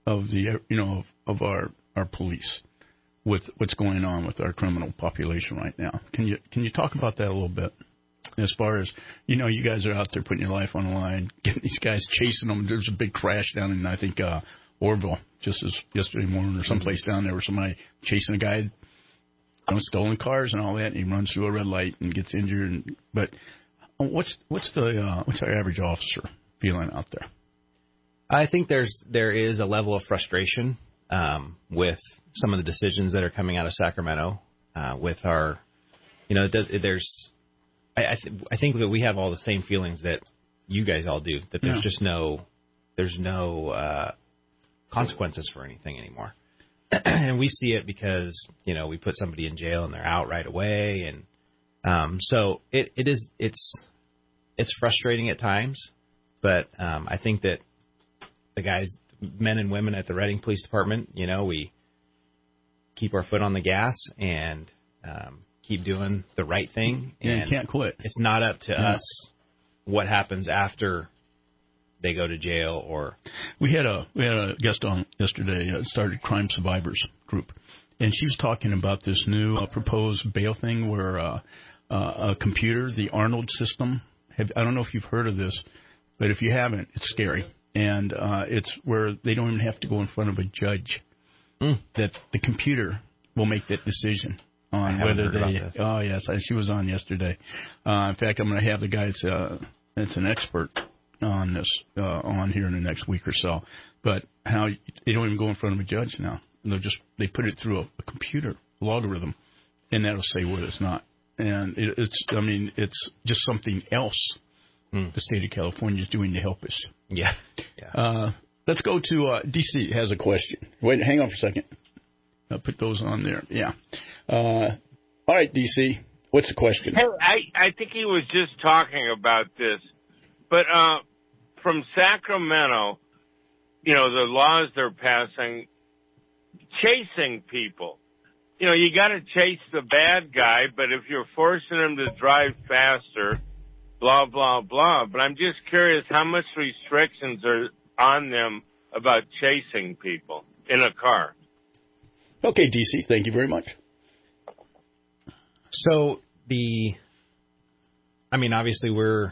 our police with what's going on with our criminal population right now. Can you talk about that a little bit? As far as, you guys are out there putting your life on the line, getting these guys chasing them. There's a big crash down in, I think, Orville, just as yesterday morning or someplace down there where somebody chasing a guy, stolen cars and all that, and he runs through a red light and gets injured. But what's our average officer feeling out there? I think there is a level of frustration with some of the decisions that are coming out of Sacramento with our, I think that we have all the same feelings that you guys all do, that there's just there's no consequences for anything anymore. And we see it because, we put somebody in jail and they're out right away. And so it's frustrating at times, but I think that the guys, men and women at the Reading Police Department, we keep our foot on the gas and keep doing the right thing. And you can't quit. It's not up to us what happens after they go to jail. Or we had a guest on yesterday, started Crime Survivors Group, and she was talking about this new proposed bail thing where a computer, the Arnold system. I don't know if you've heard of this. But if you haven't, it's scary. And it's where they don't even have to go in front of a judge. That the computer will make that decision on whether they. Oh yes, she was on yesterday. In fact, I'm going to have the guy that's an expert on this on here in the next week or so. But how they don't even go in front of a judge now. They put it through a computer logarithm, and that'll say whether it's not. And it's just something else the state of California is doing to help us. Yeah. Let's go to D.C. has a question. Wait, hang on for a second. I'll put those on there. Yeah. All right, D.C., what's the question? Hey, I think he was just talking about this. But from Sacramento, the laws they're passing, chasing people. You got to chase the bad guy, but if you're forcing him to drive faster, blah, blah, blah. But I'm just curious how much restrictions are on them about chasing people in a car. Okay, DC, thank you very much. So obviously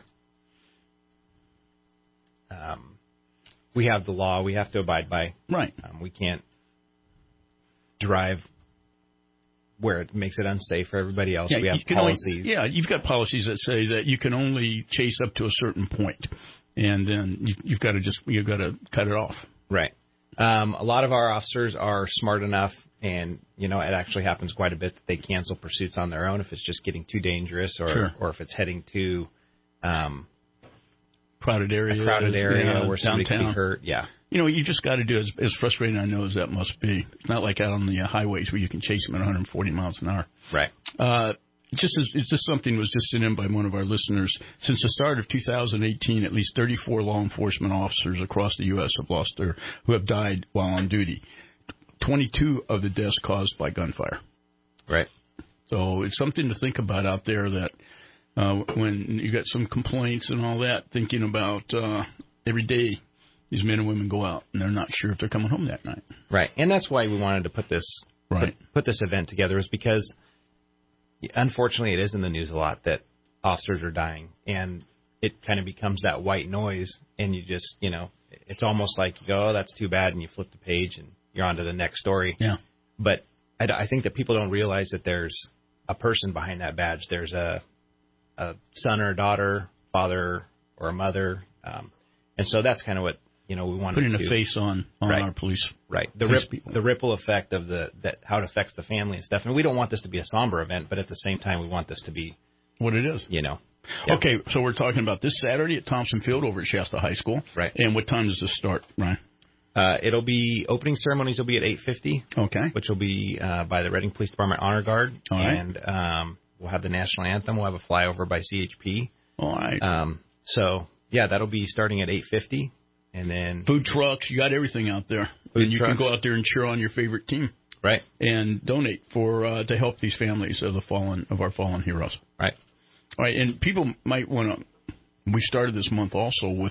we have the law we have to abide by. Right. We can't drive where it makes it unsafe for everybody else. We have policies. You've got policies that say that you can only chase up to a certain point, and then you've got to cut it off. Right. A lot of our officers are smart enough, and it actually happens quite a bit that they cancel pursuits on their own if it's just getting too dangerous, or if it's heading to crowded area where somebody downtown could be hurt. Yeah. You just got to do it. As frustrating I know as that must be. It's not like out on the highways where you can chase them at 140 miles an hour. Right. It's just something was just sent in by one of our listeners. Since the start of 2018, at least 34 law enforcement officers across the U.S. who have died while on duty. 22 of the deaths caused by gunfire. Right. So it's something to think about out there that when you got some complaints and all that, thinking about every day these men and women go out and they're not sure if they're coming home that night. Right. And that's why we wanted to put this put this event together, is because unfortunately it is in the news a lot that officers are dying, and it kind of becomes that white noise, and you just, it's almost like you go, oh, that's too bad, and you flip the page and you're on to the next story. Yeah. But I think that people don't realize that there's a person behind that badge. There's a son or a daughter, father or a mother, and so that's kind of what we wanted putting to a face on our police. Right. The ripple effect of how it affects the family and stuff. And we don't want this to be a somber event, but at the same time, we want this to be what it is. Yeah. Okay, so we're talking about this Saturday at Thompson Field over at Shasta High School. Right. And what time does this start, Ryan? It'll be opening ceremonies will be at 8:50. Okay. Which will be by the Reading Police Department Honor Guard. All right. And we'll have the national anthem. We'll have a flyover by CHP. All right. So that'll be starting at 8:50. And then food trucks, you got everything out there. And you can go out there and cheer on your favorite team. Right. And donate to help these families of our fallen heroes. Right. All right. And people might want to, we started this month also with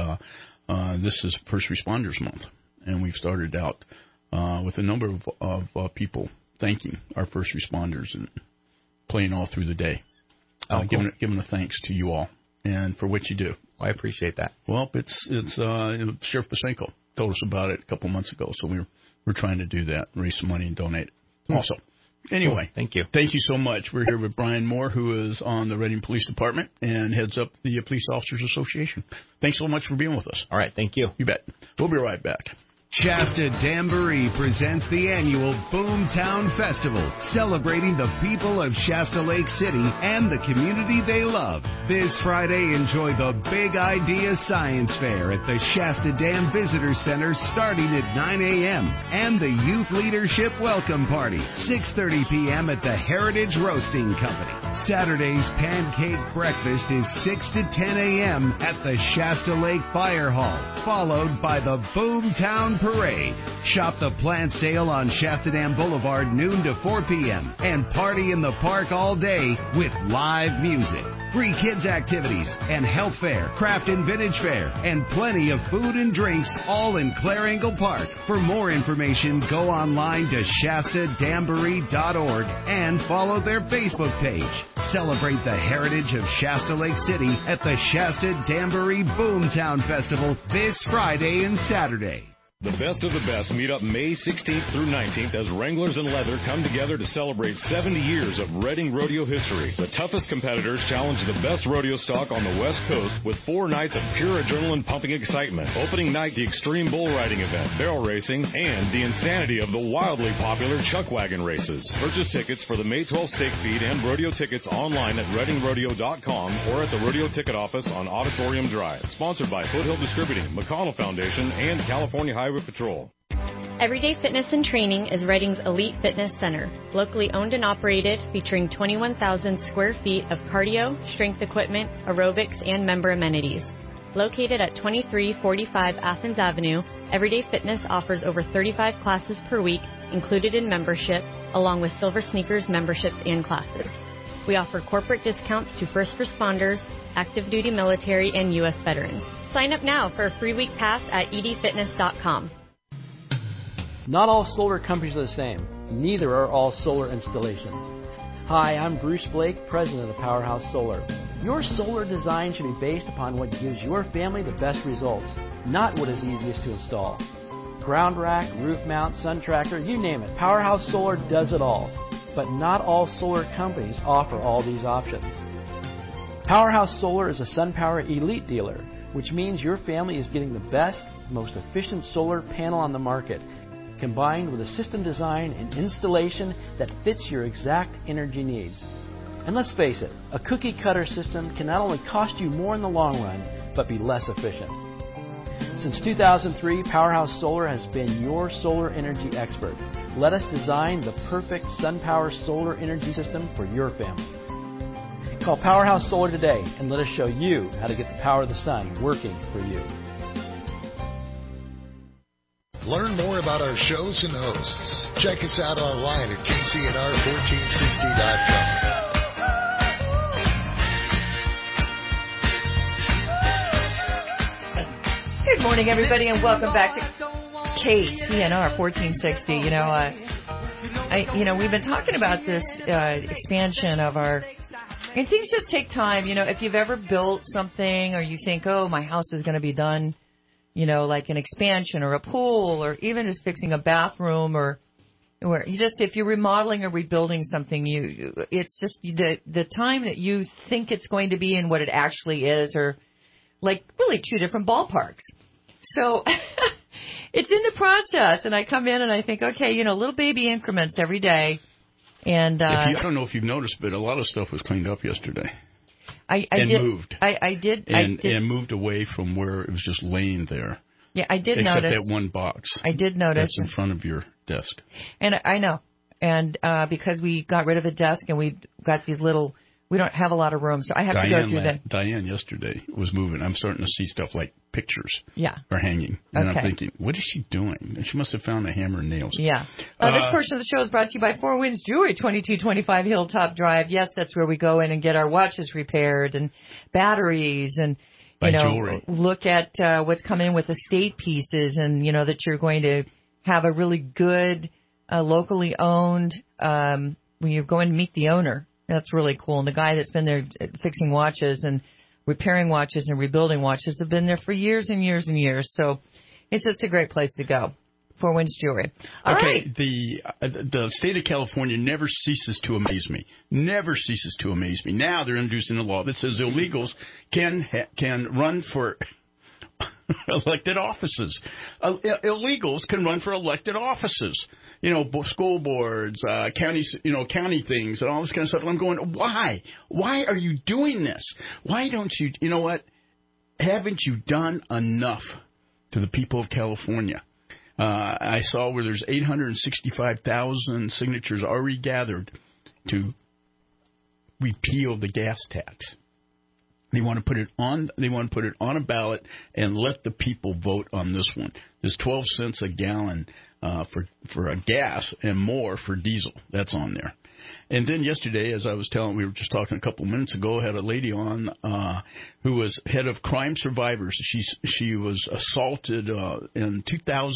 this is First Responders Month. And we've started out with a number of people thanking our first responders and playing all through the day. Cool. Giving a thanks to you all and for what you do. Well, I appreciate that. Well, it's Sheriff Pasenko told us about it a couple months ago, so we're trying to do that, raise some money and donate it. Also, anyway, cool. Thank you so much. We're here with Brian Moore, who is on the Reading Police Department and heads up the Police Officers Association. Thanks so much for being with us. All right, thank you. You bet. We'll be right back. Shasta Jamboree presents the annual Boomtown Festival, celebrating the people of Shasta Lake City and the community they love. This Friday, enjoy the Big Idea Science Fair at the Shasta Dam Visitor Center starting at 9 a.m. and the Youth Leadership Welcome Party, 6:30 p.m. at the Heritage Roasting Company. Saturday's Pancake Breakfast is 6 to 10 a.m. at the Shasta Lake Fire Hall, followed by the Boomtown Parade. Shop the plant sale on Shasta Dam Boulevard noon to 4 p.m. and party in the park all day with live music, free kids activities, and health fair, craft and vintage fair, and plenty of food and drinks, all in Clare Engle Park. For more information, go online to shastadamboree.org and follow their Facebook page. Celebrate the heritage of Shasta Lake City at the Shasta Danbury Boomtown Festival this Friday and Saturday. The best of the best meet up May 16th through 19th as Wranglers and Leather come together to celebrate 70 years of Reading rodeo history. The toughest competitors challenge the best rodeo stock on the West Coast with 4 nights of pure adrenaline-pumping excitement. Opening night, the Extreme Bull Riding event, barrel racing, and the insanity of the wildly popular chuck wagon races. Purchase tickets for the May 12th stake feed and rodeo tickets online at readingrodeo.com or at the rodeo ticket office on Auditorium Drive. Sponsored by Foothill Distributing, McConnell Foundation, and California Highway Patrol. Everyday Fitness and Training is Reading's elite fitness center, locally owned and operated, featuring 21,000 square feet of cardio, strength equipment, aerobics, and member amenities. Located at 2345 Athens Avenue, Everyday Fitness offers over 35 classes per week, included in membership, along with Silver Sneakers memberships and classes. We offer corporate discounts to first responders, active duty military, and U.S. veterans. Sign up now for a free week pass at edfitness.com. Not all solar companies are the same. Neither are all solar installations. Hi, I'm Bruce Blake, president of Powerhouse Solar. Your solar design should be based upon what gives your family the best results, not what is easiest to install. Ground rack, roof mount, sun tracker, you name it. Powerhouse Solar does it all. But not all solar companies offer all these options. Powerhouse Solar is a SunPower Elite dealer, which means your family is getting the best, most efficient solar panel on the market, combined with a system design and installation that fits your exact energy needs. And let's face it, a cookie-cutter system can not only cost you more in the long run, but be less efficient. Since 2003, Powerhouse Solar has been your solar energy expert. Let us design the perfect SunPower solar energy system for your family. Call Powerhouse Solar today and let us show you how to get the power of the sun working for you. Learn more about our shows and hosts. Check us out online at kcnr1460.com. Good morning, everybody, and welcome back to KCNR 1460. We've been talking about this expansion of our. And things just take time. If you've ever built something or you think, oh, my house is going to be done, like an expansion or a pool or even just fixing a bathroom or if you're remodeling or rebuilding something, it's just the time that you think it's going to be and what it actually is are like really two different ballparks. So it's in the process. And I come in and I think, okay, little baby increments every day. And I don't know if you've noticed, but a lot of stuff was cleaned up yesterday. I moved. I did. And moved away from where it was just laying there. Yeah, I did except notice. Except that one box. I did notice. That's in front of your desk. And I know. And because we got rid of a desk and we got these little, we don't have a lot of room, so I have to go through that. Diane yesterday was moving. I'm starting to see stuff like pictures are hanging. And I'm thinking, what is she doing? And she must have found a hammer and nails. Yeah. This portion of the show is brought to you by Four Winds Jewelry, 2225 Hilltop Drive. Yes, that's where we go in and get our watches repaired and batteries and, jewelry. Look at what's coming in with estate pieces and, that you're going to have a really good, locally owned, when you're going to meet the owner. That's really cool. And the guy that's been there fixing watches and repairing watches and rebuilding watches have been there for years and years and years. So it's just a great place to go. Four Winds Jewelry. All right. The state of California never ceases to amaze me. Never ceases to amaze me. Now they're introducing a law that says illegals can run for elected offices. Illegals can run for elected offices. School boards, counties, county things and all this kind of stuff. And I'm going, why? Why are you doing this? Why don't you, haven't you done enough to the people of California? I saw where there's 865,000 signatures already gathered to repeal the gas tax. They want to put it on. They want to put it on a ballot and let the people vote on this one. There's 12 cents a gallon for a gas and more for diesel. That's on there. And then yesterday, as I was telling, we were just talking a couple minutes ago, I had a lady on who was head of Crime Survivors. She was assaulted in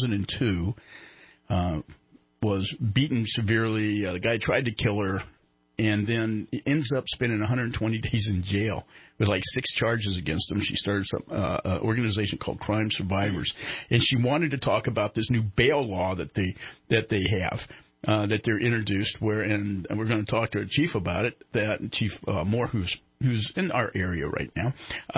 2002, was beaten severely. The guy tried to kill her. and then ends up spending 120 days in jail with like 6 charges against him. She started some organization called Crime Survivors, and she wanted to talk about this new bail law that they have. That they're introduced, and we're going to talk to our chief about it. That Chief Moore, who's in our area right now,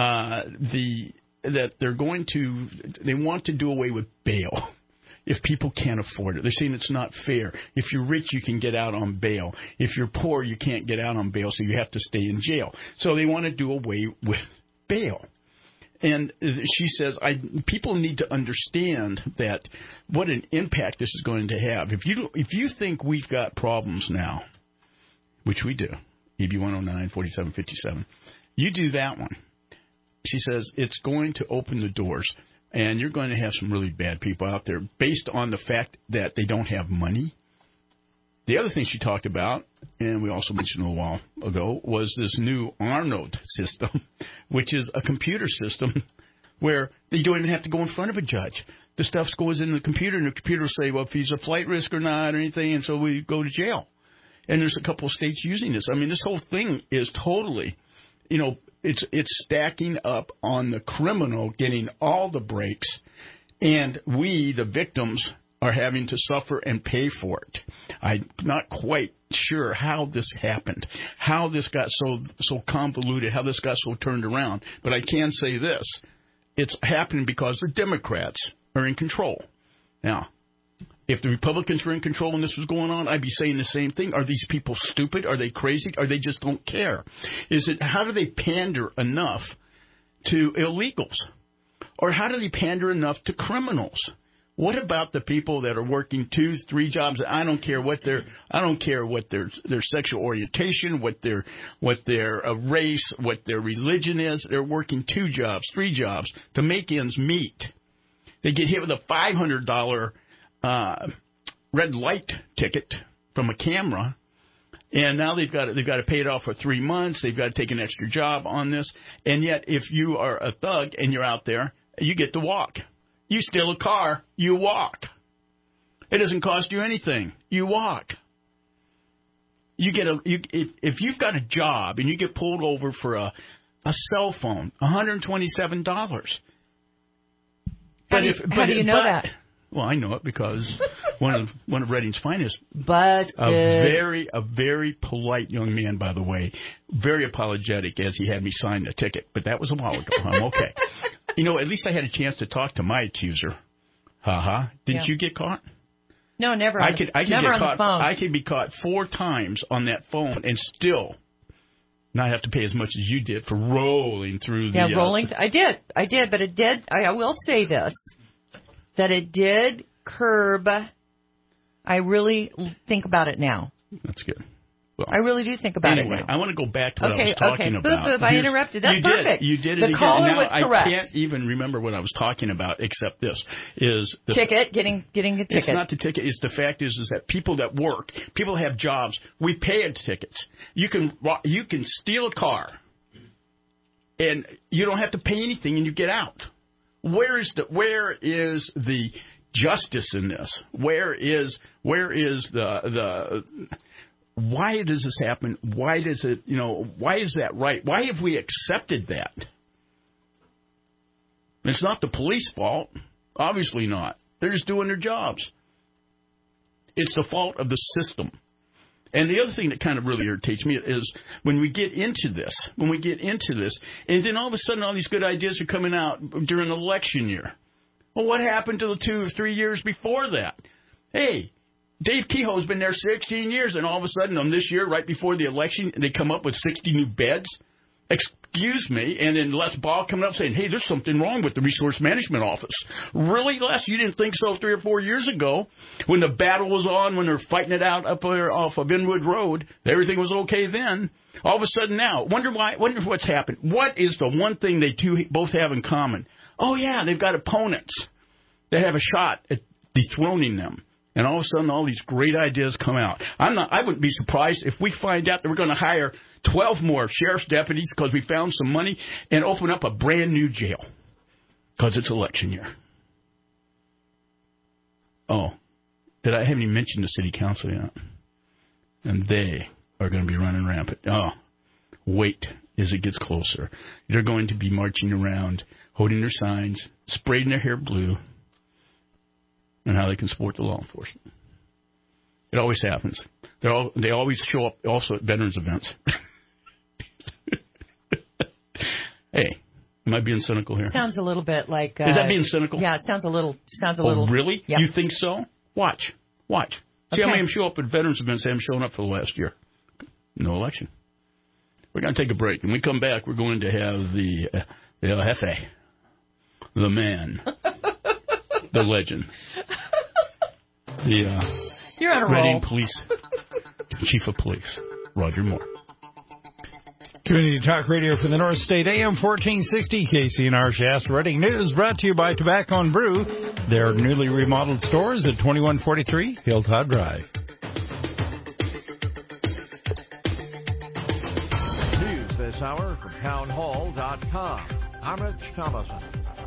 that they want to do away with bail if people can't afford it. They're saying it's not fair. If you're rich, you can get out on bail. If you're poor, you can't get out on bail, so you have to stay in jail. So they want to do away with bail. And she says, people need to understand that what an impact this is going to have. If you think we've got problems now, which we do, EB 109, 4757, you do that one. She says it's going to open the doors, and you're going to have some really bad people out there based on the fact that they don't have money. The other thing she talked about, and we also mentioned a little while ago, was this new Arnold system, which is a computer system where you don't even have to go in front of a judge. The stuff goes in the computer, and the computer will say, well, if he's a flight risk or not or anything, and so we go to jail. And there's a couple of states using this. I mean, this whole thing is totally, it's stacking up on the criminal getting all the breaks, and we, the victims, are having to suffer and pay for it. I'm not quite sure how this happened, how this got so convoluted, how this got so turned around. But I can say this. It's happening because the Democrats are in control. Now, if the Republicans were in control and this was going on, I'd be saying the same thing. Are these people stupid? Are they crazy? Or they just don't care? How do they pander enough to illegals? Or how do they pander enough to criminals? What about the people that are working 2, 3 jobs? I don't care what their sexual orientation, what their race, what their religion is. They're working 2 jobs, 3 jobs to make ends meet. They get hit with a $500 red light ticket from a camera, and now they've got to pay it off for 3 months. They've got to take an extra job on this, and yet if you are a thug and you're out there, you get to walk. You steal a car, you walk. It doesn't cost you anything. You walk. If you've got a job and you get pulled over for a cell phone, $127. How do you know that? Well, I know it because one of Reading's finest, busted. A very polite young man, by the way, very apologetic as he had me sign the ticket. But that was a while ago. I'm okay. At least I had a chance to talk to my accuser. Didn't you get caught? No, never. I could never get on caught. The phone. I could be caught 4 times on that phone and still not have to pay as much as you did for rolling through the. Yeah, rolling. I did, but it did. I will say this, that it did curb. I really think about it now. That's good. Well, I really do think about it now. I want to go back to what I was talking about. Boop, I interrupted. That's perfect. You did it the again. caller Now, was correct. I can't even remember what I was talking about except this. Is the ticket, getting a ticket. It's not the ticket. It's the fact is that people that work, people have jobs, we pay tickets. You can steal a car, and you don't have to pay anything, and you get out. Where is the justice in this? Where is the why does this happen? Why does it, why is that right? Why have we accepted that? It's not the police fault. Obviously not. They're just doing their jobs. It's the fault of the system. And the other thing that kind of really irritates me is when we get into this, and then all of a sudden all these good ideas are coming out during the election year. Well, what happened to the 2 or 3 years before that? Hey, Dave Kehoe's been there 16 years, and all of a sudden on this year, right before the election, they come up with 60 new beds. Excuse me, and then Les Ball coming up saying, hey, there's something wrong with the Resource Management Office. Really, Les? You didn't think so 3 or 4 years ago when the battle was on, when they're fighting it out up there off of Inwood Road. Everything was okay then. All of a sudden now, wonder what's happened. What is the one thing they both have in common? Oh, yeah, they've got opponents that have a shot at dethroning them. And all of a sudden, all these great ideas come out. I wouldn't be surprised if we find out that we're going to hire 12 more sheriff's deputies because we found some money and open up a brand new jail because it's election year. Oh, I haven't even mentioned the city council yet. And they are going to be running rampant. Oh, wait as it gets closer. They're going to be marching around, holding their signs, spraying their hair blue, and how they can support the law enforcement. It always happens. They always show up also at veterans events. Hey, am I being cynical here? Sounds a little bit like... Is that being cynical? Yeah, it sounds a little... Oh, really? Yep. You think so? Watch. See how many of them show up at veterans events they haven't shown up for the last year. No election. We're going to take a break. When we come back, we're going to have the Jefe, the man, the legend, You're on a Reading roll. Police Chief of Police, Roger Moore. Community Talk Radio for the North State, AM 1460, KCNR Shasta. Reading News brought to you by Tobacco and Brew. Their newly remodeled stores at 2143 Hilltop Drive. News this hour from townhall.com. I'm Rich Thomason.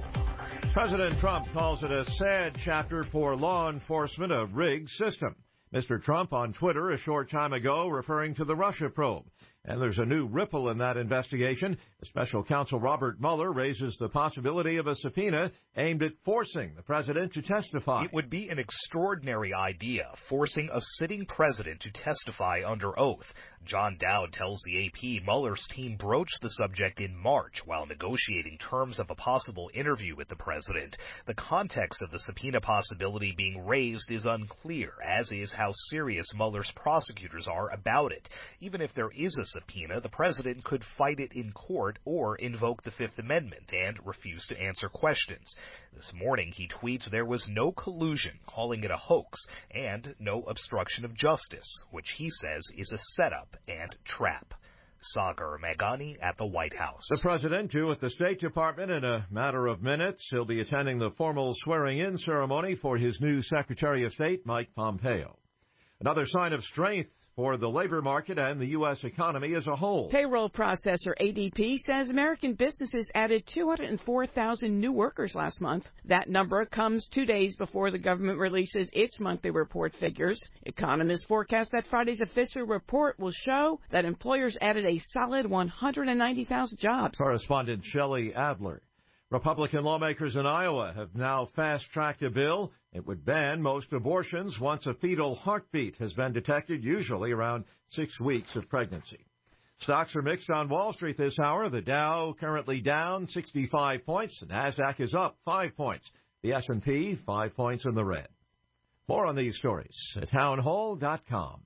President Trump calls it a sad chapter for law enforcement, a rigged system. Mr. Trump on Twitter a short time ago referring to the Russia probe. And there's a new ripple in that investigation. Special counsel Robert Mueller raises the possibility of a subpoena aimed at forcing the president to testify. It would be an extraordinary idea, forcing a sitting president to testify under oath. John Dowd tells the AP Mueller's team broached the subject in March while negotiating terms of a possible interview with the president. The context of the subpoena possibility being raised is unclear, as is how serious Mueller's prosecutors are about it. Even if there is a subpoena, the president could fight it in court or invoke the Fifth Amendment and refuse to answer questions. This morning he tweets there was no collusion, calling it a hoax, and no obstruction of justice, which he says is a setup and trap. Sagar Meghani at the White House. The president due at the State Department in a matter of minutes. He'll be attending the formal swearing-in ceremony for his new Secretary of State, Mike Pompeo. Another sign of strength for the labor market and the U.S. economy as a whole. Payroll processor ADP says American businesses added 204,000 new workers last month. That number comes 2 days before the government releases its monthly report figures. Economists forecast that Friday's official report will show that employers added a solid 190,000 jobs. Correspondent Shelley Adler. Republican lawmakers in Iowa have now fast-tracked a bill. It would ban most abortions once a fetal heartbeat has been detected, usually around 6 weeks of pregnancy. Stocks are mixed on Wall Street this hour. The Dow currently down 65 points. The Nasdaq is up 5 points. The S&P 5 points in the red. More on these stories at townhall.com.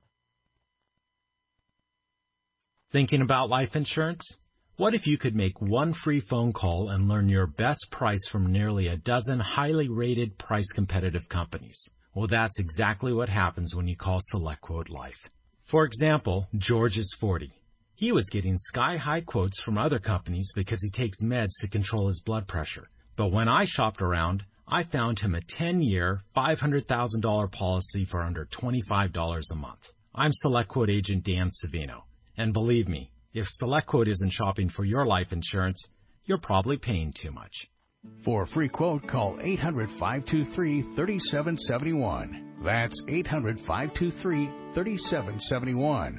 Thinking about life insurance? What if you could make one free phone call and learn your best price from nearly a dozen highly rated price-competitive companies? Well, that's exactly what happens when you call SelectQuote Life. For example, George is 40. He was getting sky-high quotes from other companies because he takes meds to control his blood pressure. But when I shopped around, I found him a 10-year, $500,000 policy for under $25 a month. I'm SelectQuote agent Dan Savino. And believe me, if SelectQuote isn't shopping for your life insurance, you're probably paying too much. For a free quote, call 800-523-3771. That's 800-523-3771.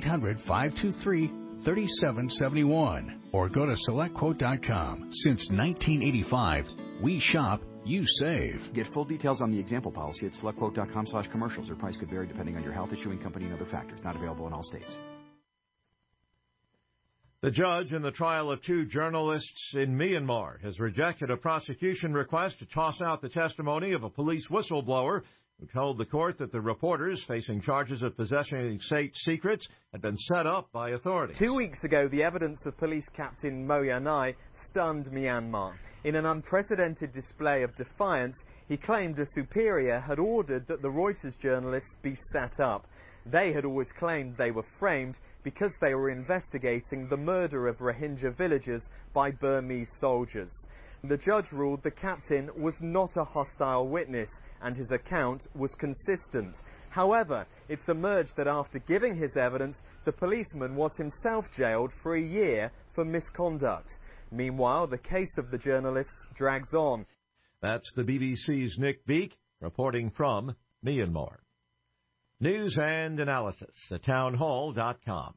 800-523-3771. Or go to SelectQuote.com. Since 1985, we shop, you save. Get full details on the example policy at SelectQuote.com/commercials. Or price could vary depending on your health, issuing company, and other factors. Not available in all states. The judge in the trial of 2 journalists in Myanmar has rejected a prosecution request to toss out the testimony of a police whistleblower who told the court that the reporters facing charges of possessing state secrets had been set up by authorities. 2 weeks ago, the evidence of police captain Mo Yanai stunned Myanmar. In an unprecedented display of defiance, he claimed a superior had ordered that the Reuters journalists be set up. They had always claimed they were framed because they were investigating the murder of Rohingya villagers by Burmese soldiers. The judge ruled the captain was not a hostile witness and his account was consistent. However, it's emerged that after giving his evidence, the policeman was himself jailed for a year for misconduct. Meanwhile, the case of the journalists drags on. That's the BBC's Nick Beake reporting from Myanmar. News and analysis at townhall.com.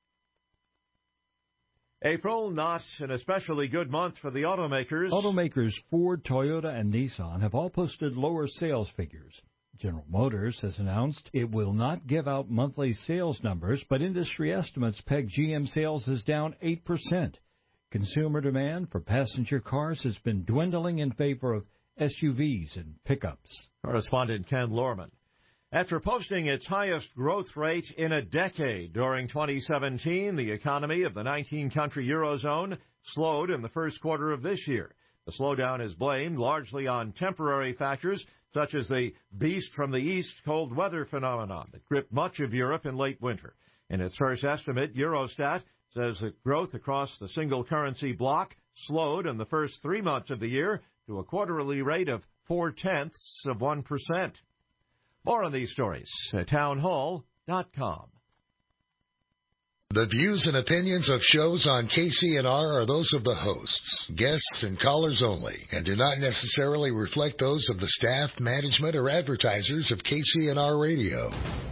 April, not an especially good month for the automakers. Automakers Ford, Toyota, and Nissan have all posted lower sales figures. General Motors has announced it will not give out monthly sales numbers, but industry estimates peg GM sales as down 8%. Consumer demand for passenger cars has been dwindling in favor of SUVs and pickups. Correspondent Ken Lorman. After posting its highest growth rate in a decade during 2017, the economy of the 19-country Eurozone slowed in the first quarter of this year. The slowdown is blamed largely on temporary factors such as the beast from the east cold weather phenomenon that gripped much of Europe in late winter. In its first estimate, Eurostat says that growth across the single currency bloc slowed in the first 3 months of the year to a quarterly rate of 0.4%. More on these stories at townhall.com. The views and opinions of shows on KCNR are those of the hosts, guests, and callers only, and do not necessarily reflect those of the staff, management, or advertisers of KCNR Radio.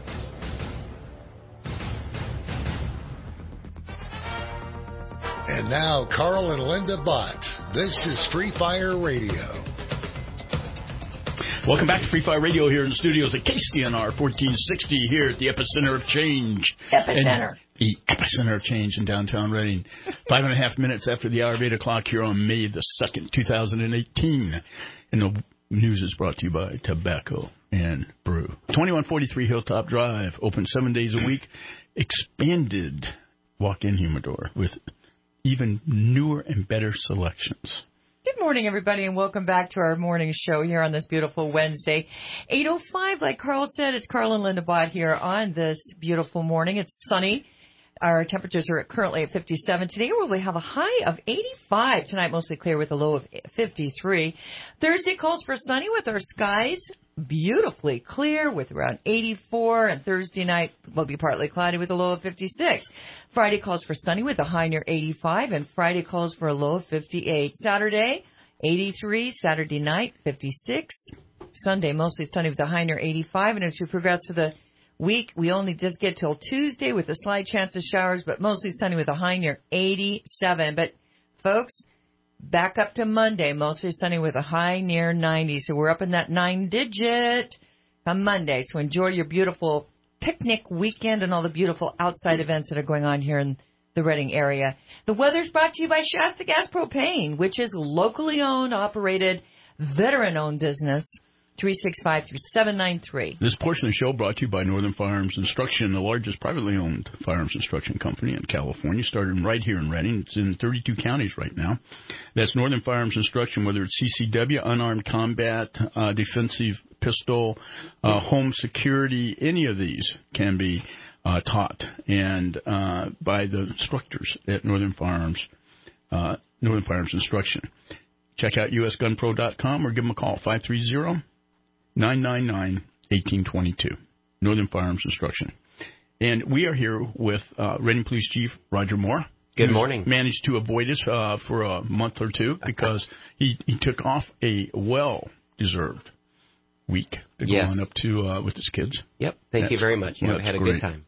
And now, Carl and Linda Bott. This is Free Fire Radio. Welcome back to Free Fire Radio here in the studios at KCNR 1460 here at the epicenter of change. The epicenter of change in downtown Reading. 5.5 minutes after the hour of 8 o'clock here on May the 2nd, 2018. And the news is brought to you by Tobacco and Brew. 2143 Hilltop Drive, open 7 days a week. Expanded walk-in humidor with even newer and better selections. Good morning, everybody, and welcome back to our morning show here on this beautiful Wednesday. 8:05, like Carl said, it's Carl and Linda Bott here on this beautiful morning. It's sunny. Our temperatures are currently at 57 today. We'll have a high of 85 tonight, mostly clear with a low of 53. Thursday calls for sunny with our skies beautifully clear with around 84, and Thursday night will be partly cloudy with a low of 56. Friday calls for sunny with a high near 85, and Friday calls for a low of 58. Saturday, 83. Saturday night, 56. Sunday, mostly sunny with a high near 85, and as we progress to the week, we only just get till Tuesday with a slight chance of showers, but mostly sunny with a high near 87. But, folks, back up to Monday, mostly sunny with a high near 90. So we're up in that 9-digit on Monday. So enjoy your beautiful picnic weekend and all the beautiful outside events that are going on here in the Reading area. The weather's brought to you by Shasta Gas Propane, which is locally owned, operated, veteran-owned business. 365-3793. This portion of the show brought to you by Northern Firearms Instruction, the largest privately owned firearms instruction company in California. Started right here in Reading. It's in 32 counties right now. That's Northern Firearms Instruction, whether it's CCW, unarmed combat, defensive pistol, home security, any of these can be taught and by the instructors at Northern Firearms Instruction. Check out usgunpro.com or give them a call, 530-999-1822, Northern Firearms Instruction. And we are here with Reading Police Chief Roger Moore. Good morning. Managed to avoid us for a month or two because he took off a well-deserved week to go on up to with his kids. Yep. Thank you very much. Yeah, I had a good time.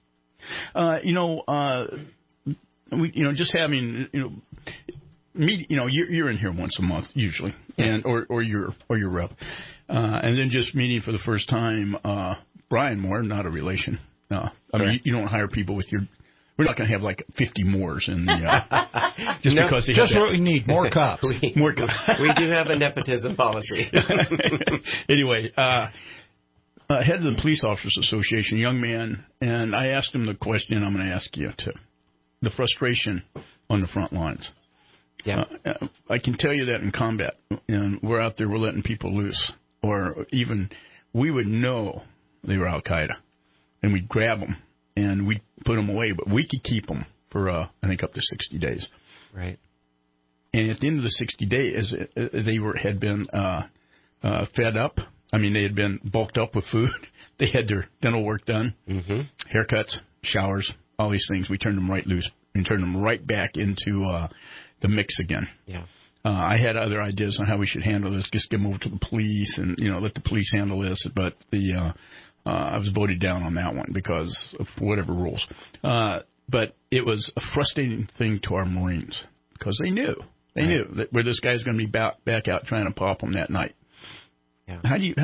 Just having, you're in here once a month usually, and or your rep, and then just meeting for the first time Brian Moore, not a relation. I mean, you don't hire people with your. We're not going to have like 50 Moores in the because they just what we need, more cops. More cops. We do have a nepotism policy. Anyway, head of the Police Officers Association, young man, and I asked him the question I'm going to ask you too: the frustration on the front lines. Yeah. I can tell you that in combat, and we're out there, we're letting people loose, or even we would know they were Al Qaeda, and we'd grab them and we'd put them away, but we could keep them for I think up to 60 days. Right. And at the end of the 60 days, they had been fed up. I mean, they had been bulked up with food. They had their dental work done, haircuts, showers, all these things. We turned them right loose and turned them right back into the mix again. Yeah. I had other ideas on how we should handle this. Just give them over to the police and let the police handle this. But the I was voted down on that one because of whatever rules. But it was a frustrating thing to our Marines because they knew that where this guy's going to be back out trying to pop them that night. Yeah. How do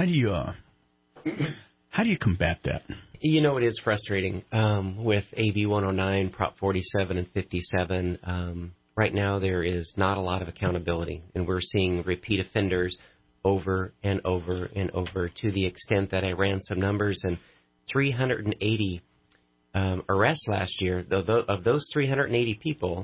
you combat that? You know, it is frustrating with AB 109, Prop 47, and 57. Right now, there is not a lot of accountability, and we're seeing repeat offenders over and over and over, to the extent that I ran some numbers, and 380 arrests last year. Of those 380 people,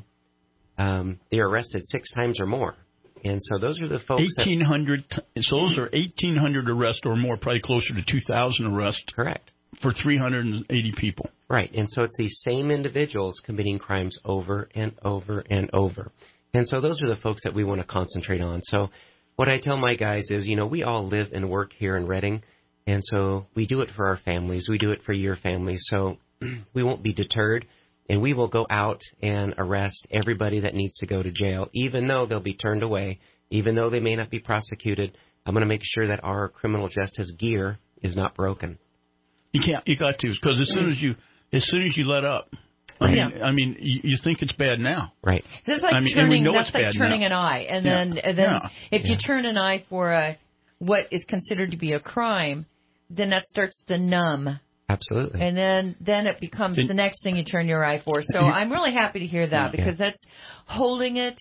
they are arrested 6 times or more. And so those are the folks 1,800. So those are 1,800 arrests or more, probably closer to 2,000 arrests. Correct. For 380 people. Right. And so it's these same individuals committing crimes over and over and over. And so those are the folks that we want to concentrate on. So what I tell my guys is, you know, we all live and work here in Redding. And so we do it for our families. We do it for your families. So we won't be deterred. And we will go out and arrest everybody that needs to go to jail, even though they'll be turned away, even though they may not be prosecuted. I'm going to make sure that our criminal justice gear is not broken. You got to, because as soon as you let up, I mean, you think it's bad now. Right. That's like turning an eye, and then if you turn an eye for what is considered to be a crime, then that starts to numb. Absolutely. And then it becomes the next thing you turn your eye for. So I'm really happy to hear that, because that's holding it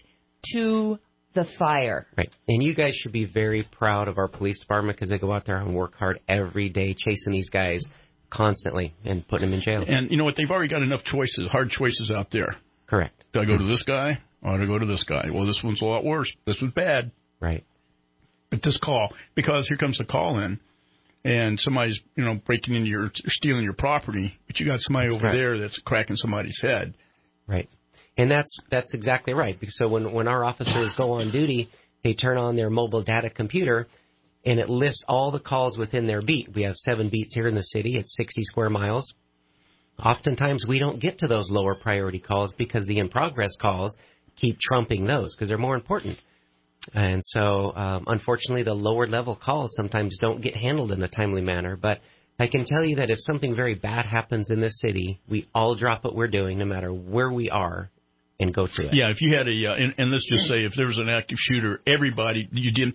to the fire. Right. And you guys should be very proud of our police department, because they go out there and work hard every day chasing these guys constantly and putting them in jail. And you know what? They've already got enough choices, hard choices out there. Correct. Do I go to this guy or do I go to this guy? Well, this one's a lot worse. This was bad. Right. But this call, because here comes the call in, and somebody's, you know, breaking into stealing your property, but you got somebody over there that's cracking somebody's head. Right. And that's exactly right. Because so when our officers go on duty, they turn on their mobile data computer, and it lists all the calls within their beat. We have 7 beats here in the city. It's 60 square miles. Oftentimes, we don't get to those lower priority calls because the in-progress calls keep trumping those because they're more important. And so, unfortunately, the lower level calls sometimes don't get handled in a timely manner. But I can tell you that if something very bad happens in this city, we all drop what we're doing, no matter where we are, and go to it. Yeah, if you had and let's just say if there was an active shooter, everybody,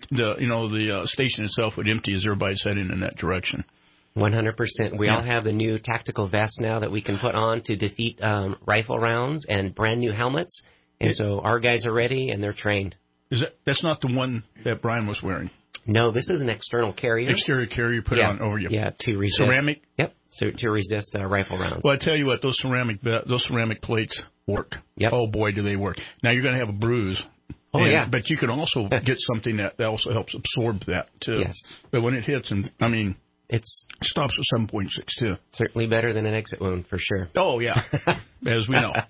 the station itself would empty as everybody's heading in that direction. 100%. We all have the new tactical vests now that we can put on to defeat rifle rounds, and brand new helmets. And so our guys are ready and they're trained. That's not the one that Brian was wearing? No, this is an external carrier. Exterior carrier, put it on over you. Yeah, to resist. Ceramic? Yep, so to resist rifle rounds. Well, I tell you what, those ceramic plates work. Yep. Oh, boy, do they work. Now, you're going to have a bruise. Oh, yeah. But you can also get something that also helps absorb that, too. Yes. But when it hits, it stops at 7.6, too. Certainly better than an exit wound, for sure. Oh, yeah, as we know.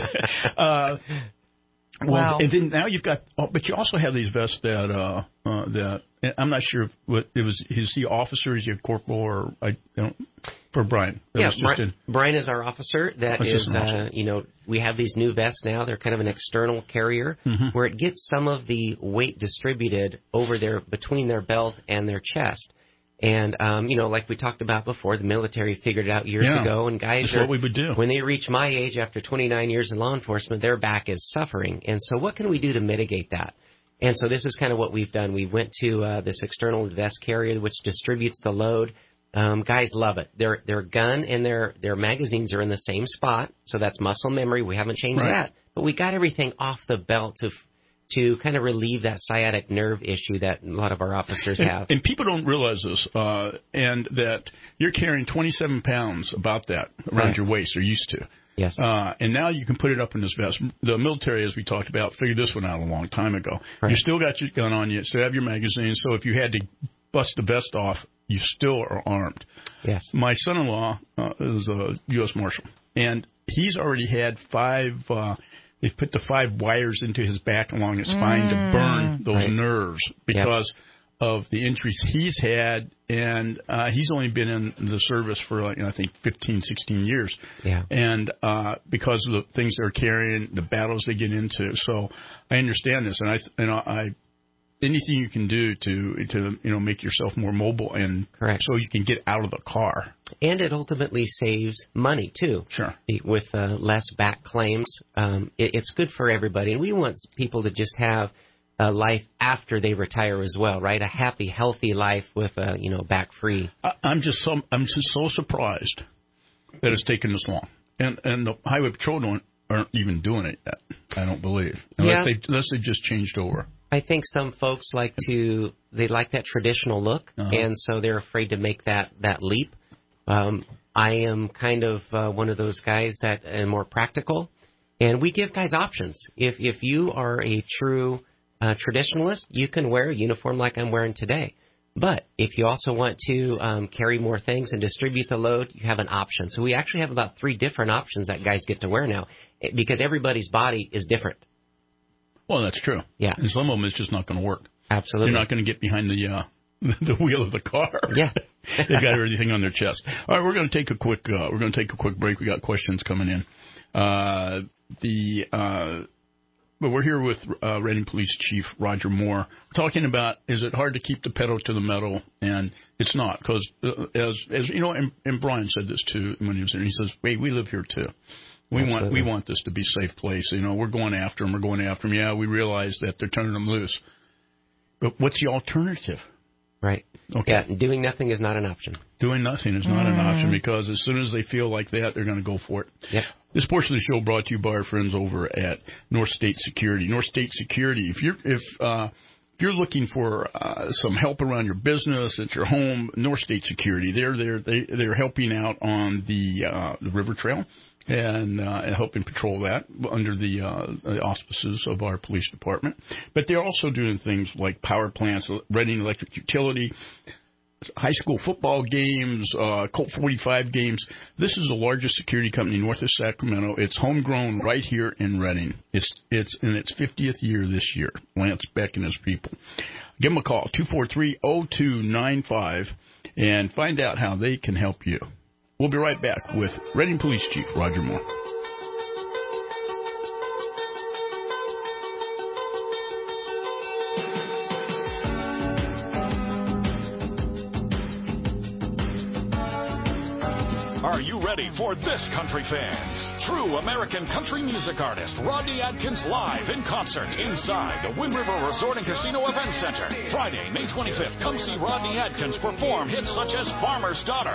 Wow. And then now you've got, but you also have these vests that I'm not sure what it was. Is he officer? Is he a corporal? Or for Brian? Brian is our officer. That is, we have these new vests now. They're kind of an external carrier where it gets some of the weight distributed over between their belt and their chest. And, like we talked about before, the military figured it out years ago, and guys that's what we would do. When they reach my age after 29 years in law enforcement, their back is suffering. And so what can we do to mitigate that? And so this is kind of what we've done. We went to this external vest carrier, which distributes the load. Guys love it. Their gun and their magazines are in the same spot, so that's muscle memory. We haven't changed that. But we got everything off the belt to kind of relieve that sciatic nerve issue that a lot of our officers have. And people don't realize this, and that you're carrying 27 pounds about that around your waist, or used to. Yes. And now you can put it up in this vest. The military, as we talked about, figured this one out a long time ago. Right. You still got your gun on you, still have your magazine, so if you had to bust the vest off, you still are armed. Yes. My son-in-law is a U.S. Marshal, and he's already had 5... they've put the 5 wires into his back along his spine to burn those nerves because of the injuries he's had. And he's only been in the service for, I think, 15, 16 years. Yeah. And because of the things they're carrying, the battles they get into. So I understand this. And anything you can do to make yourself more mobile and so you can get out of the car. And it ultimately saves money too. Sure. With less back claims, it's good for everybody. And we want people to just have a life after they retire as well, right? A happy, healthy life with back free. I'm just so surprised that it's taken this long, and the Highway Patrol aren't even doing it yet. I don't believe unless they just changed over. I think some folks like that traditional look, and so they're afraid to make that leap. I am kind of one of those guys that are more practical, and we give guys options. If you are a true traditionalist, you can wear a uniform like I'm wearing today. But if you also want to carry more things and distribute the load, you have an option. So we actually have about 3 different options that guys get to wear now, because everybody's body is different. Well, that's true. Yeah. And some of them, it's just not going to work. Absolutely. You're not going to get behind the wheel of the car. Yeah. They've got everything on their chest. All right, we're going to take a quick break. We got questions coming in. But we're here with Reading Police Chief Roger Moore talking about, is it hard to keep the pedal to the metal? And it's not, because as you know, and Brian said this too when he was there. He says, "Hey, we live here too. We want this to be a safe place. We're going after them. Yeah, we realize that they're turning them loose. But what's the alternative?" Right. Okay. Yeah, doing nothing is not an option. Doing nothing is not an option, because as soon as they feel like that, they're going to go for it. Yep. This portion of the show brought to you by our friends over at North State Security. North State Security. If you're looking for some help around your business, at your home, North State Security, they're helping out on the River Trail and helping patrol that under the auspices of our police department. But they're also doing things like power plants, Reading Electric Utility, high school football games, Colt 45 games. This is the largest security company north of Sacramento. It's homegrown right here in Reading. It's in its 50th year this year. Lance Beck and his people. Give them a call, 243-0295, and find out how they can help you. We'll be right back with Reading Police Chief Roger Moore. Are you ready for this, country fans? True American country music artist Rodney Adkins live in concert inside the Wind River Resort and Casino Event Center. Friday, May 25th, come see Rodney Adkins perform hits such as Farmer's Daughter.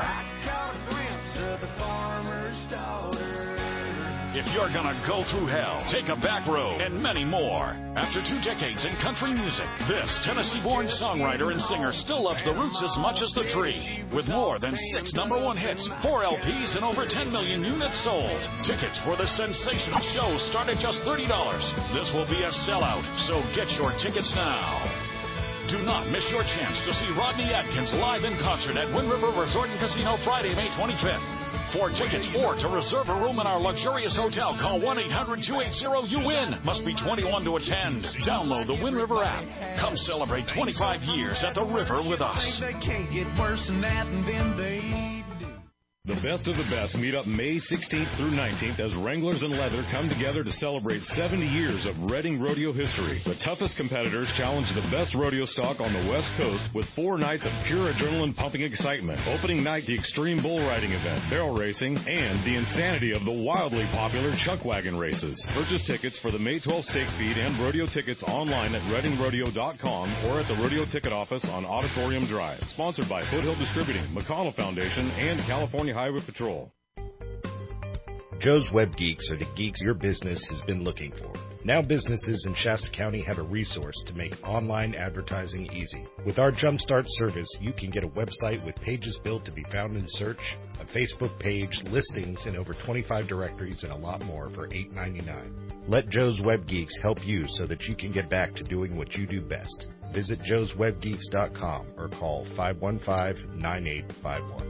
If you're gonna go through hell, take a back road, and many more. After 2 decades in country music, this Tennessee-born songwriter and singer still loves the roots as much as the tree. With more than 6 #1 hits, 4 LPs, and over 10 million units sold. Tickets for the sensational show start at just $30. This will be a sellout, so get your tickets now. Do not miss your chance to see Rodney Adkins live in concert at Wind River Resort and Casino Friday, May 25th. For tickets or to reserve a room in our luxurious hotel, call 1-800-280-YOU-WIN. Must be 21 to attend. Download the Wind River app. Come celebrate 25 years at the river with us. They can't get worse than that, and then they do. The best of the best meet up May 16th through 19th as Wranglers and Leather come together to celebrate 70 years of Reading rodeo history. The toughest competitors challenge the best rodeo stock on the West Coast with 4 nights of pure adrenaline-pumping excitement. Opening night, the Extreme Bull Riding event, barrel racing, and the insanity of the wildly popular chuck wagon races. Purchase tickets for the May 12th stake feed and rodeo tickets online at readingrodeo.com or at the rodeo ticket office on Auditorium Drive. Sponsored by Foothill Distributing, McConnell Foundation, and California Highway Patrol. Joe's Web Geeks are the geeks your business has been looking for. Now businesses in Shasta County have a resource to make online advertising easy. With our Jumpstart service, you can get a website with pages built to be found in search, a Facebook page, listings in over 25 directories, and a lot more for $8.99. Let Joe's Web Geeks help you so that you can get back to doing what you do best. Visit joeswebgeeks.com or call 515-9851.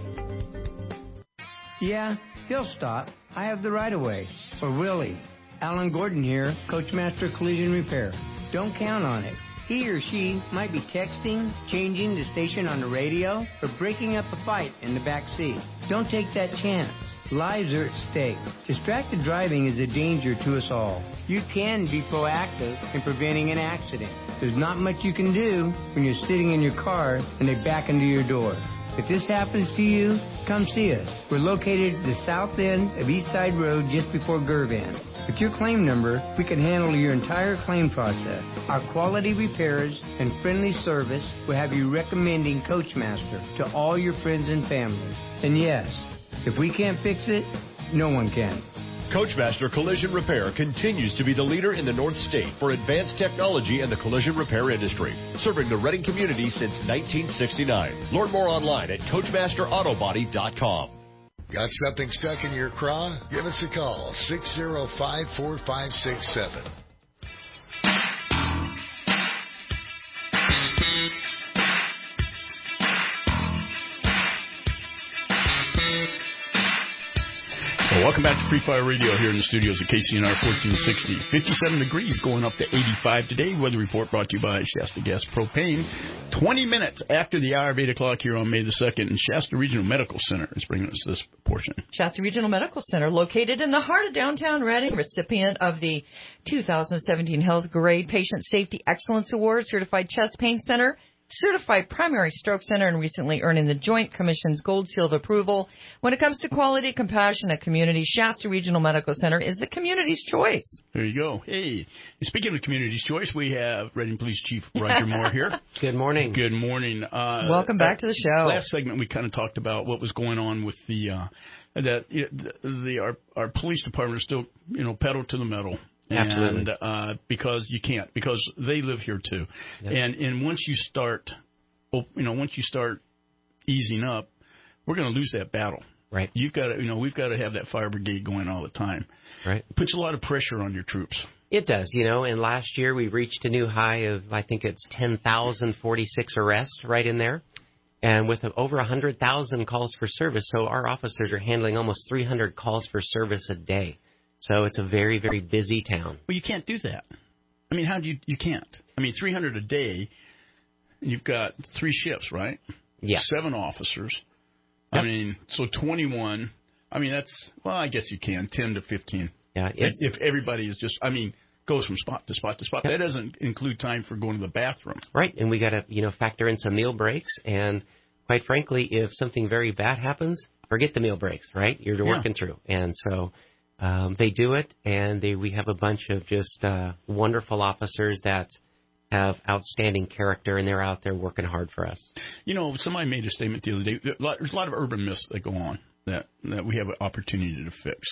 Yeah, he'll stop. I have the right of way. Or will he? Alan Gordon here, Coachmaster Collision Repair. Don't count on it. He or she might be texting, changing the station on the radio, or breaking up a fight in the back seat. Don't take that chance. Lives are at stake. Distracted driving is a danger to us all. You can be proactive in preventing an accident. There's not much you can do when you're sitting in your car and they back into your door. If this happens to you, come see us. We're located at the south end of East Side Road just before Gervan. With your claim number, we can handle your entire claim process. Our quality repairs and friendly service will have you recommending Coachmaster to all your friends and family. And yes, if we can't fix it, no one can. Coachmaster Collision Repair continues to be the leader in the North State for advanced technology in the collision repair industry, serving the Reading community since 1969. Learn more online at CoachmasterAutobody.com. Got something stuck in your craw? Give us a call, 605-4567. Well, welcome back to Free Fire Radio here in the studios of KCNR 1460. 57 degrees going up to 85 today. Weather report brought to you by Shasta Gas Propane. 20 minutes after the hour of 8 o'clock here on May the 2nd, and Shasta Regional Medical Center is bringing us this portion. Shasta Regional Medical Center, located in the heart of downtown Reading, recipient of the 2017 Health Grade Patient Safety Excellence Award, Certified Chest Pain Center, Certified Primary Stroke Center, and recently earning the Joint Commission's Gold Seal of Approval. When it comes to quality, compassion, and community, Shasta Regional Medical Center is the community's choice. There you go. Hey, speaking of community's choice, we have Reading Police Chief Roger Moore here. Good morning. Good morning. Welcome back to the show. Last segment, we kind of talked about what was going on with our police department is still, pedal to the metal. Absolutely. And because you can't, because they live here too. Yep. And once you start easing up, we're going to lose that battle. Right. We've got to have that fire brigade going all the time. Right. It puts a lot of pressure on your troops. It does, and last year we reached a new high of, I think it's 10,046 arrests right in there. And with over 100,000 calls for service, so our officers are handling almost 300 calls for service a day. So it's a very, very busy town. Well, you can't do that. I mean, how do you can't? I mean, 300 a day, and you've got 3 shifts, right? Yeah. 7 officers. Yep. I mean, so 21. I mean, I guess you can, 10 to 15. Yeah. If everybody is just, goes from spot to spot to spot. Yep. That doesn't include time for going to the bathroom. Right, and we got to, factor in some meal breaks. And quite frankly, if something very bad happens, forget the meal breaks, right? You're working through. And so they do it, and we have a bunch of just wonderful officers that have outstanding character, and they're out there working hard for us. Somebody made a statement the other day. There's a lot of urban myths that go on that we have an opportunity to fix.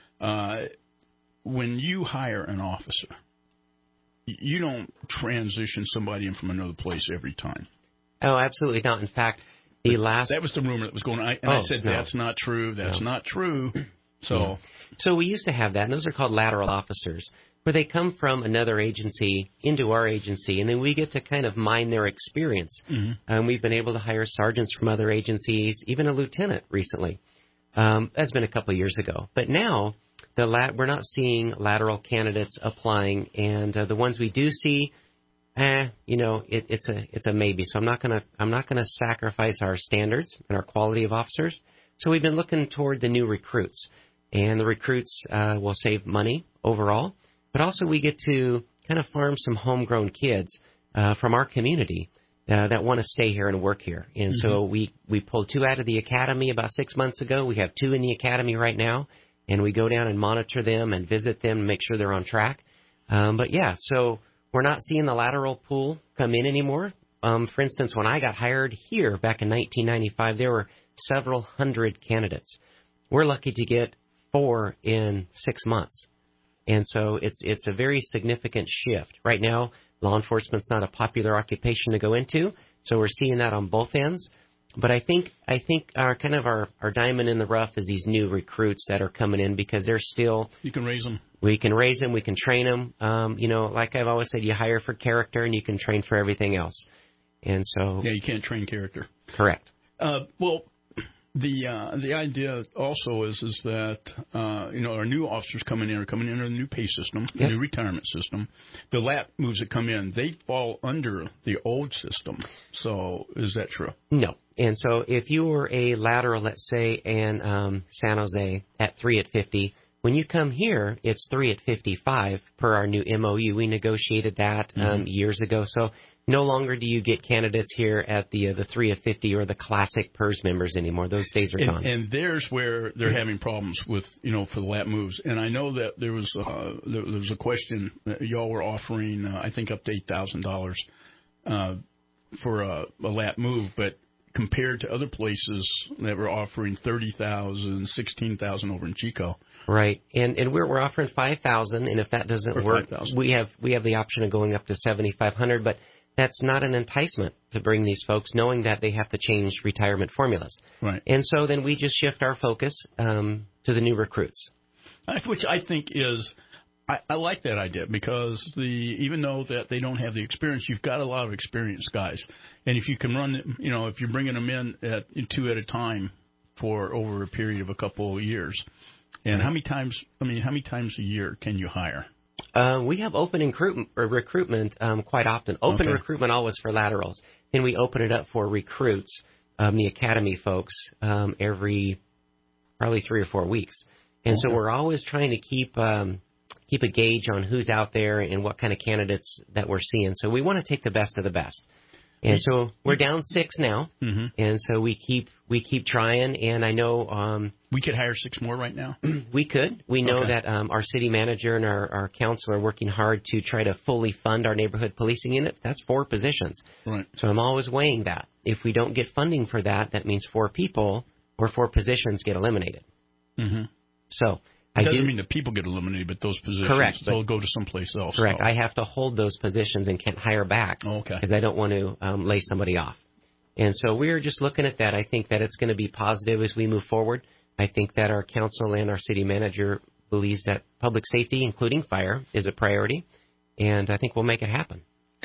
When you hire an officer, you don't transition somebody in from another place every time. Oh, absolutely not. In fact, that was the rumor that was going on. I said, that's not true. That's not true. So we used to have that, and those are called lateral officers, where they come from another agency into our agency, and then we get to kind of mine their experience. Mm-hmm. We've been able to hire sergeants from other agencies, even a lieutenant recently. That's been a couple of years ago. But now we're not seeing lateral candidates applying, and the ones we do see, it's a maybe. So I'm not gonna sacrifice our standards and our quality of officers. So we've been looking toward the new recruits. And the recruits will save money overall, but also we get to kind of farm some homegrown kids from our community that want to stay here and work here. And so we pulled 2 out of the academy about 6 months ago. We have 2 in the academy right now, and we go down and monitor them and visit them and make sure they're on track. So we're not seeing the lateral pool come in anymore. For instance, when I got hired here back in 1995, there were several hundred candidates. We're lucky to get 4 in 6 months. And so it's a very significant shift. Right now, law enforcement's not a popular occupation to go into, so we're seeing that on both ends. But I think our diamond in the rough is these new recruits that are coming in, because they're still... You can raise them. We can raise them. We can train them. Like I've always said, you hire for character and you can train for everything else. And so... Yeah, you can't train character. Correct. The idea also is that our new officers coming in under the new pay system, the new retirement system. The LAT moves that come in, they fall under the old system. So is that true? No. And so if you were a lateral, let's say, in San Jose at 3 at 50, when you come here, it's 3 at 55 per our new MOU. We negotiated that years ago. So no longer do you get candidates here at the 3 at 50 or the classic PERS members anymore. Those days are gone. And there's where they're having problems with, for the lat moves. And I know that there was a question that y'all were offering, I think, up to $8,000 for a lat move, but compared to other places that were offering $30,000, $16,000 over in Chico. Right, and we're offering $5,000, and if that doesn't work, we have the option of going up to $7,500, but that's not an enticement to bring these folks, knowing that they have to change retirement formulas. Right. And so then we just shift our focus to the new recruits. Which I think is, I like that idea, because even though that they don't have the experience, you've got a lot of experienced guys. And if you can run, if you're bringing them in at 2 at a time for over a period of a couple of years, and how many times a year can you hire? We have open recruitment quite often. Open recruitment always for laterals. Then we open it up for recruits, the academy folks, every probably 3 or 4 weeks. And so we're always trying to keep a gauge on who's out there and what kind of candidates that we're seeing. So we want to take the best of the best. And so we're down 6 now, and so we keep trying. And I know we could hire 6 more right now. We could. We know that our city manager and our council are working hard to try to fully fund our neighborhood policing unit. That's 4 positions. Right. So I'm always weighing that. If we don't get funding for that, that means 4 people or 4 positions get eliminated. So. It doesn't mean that people get eliminated, but those positions, they'll go to someplace else. Correct. So. I have to hold those positions and can't hire back because I don't want to lay somebody off. And so we're just looking at that. I think that it's going to be positive as we move forward. I think that our council and our city manager believes that public safety, including fire, is a priority, and I think we'll make it happen.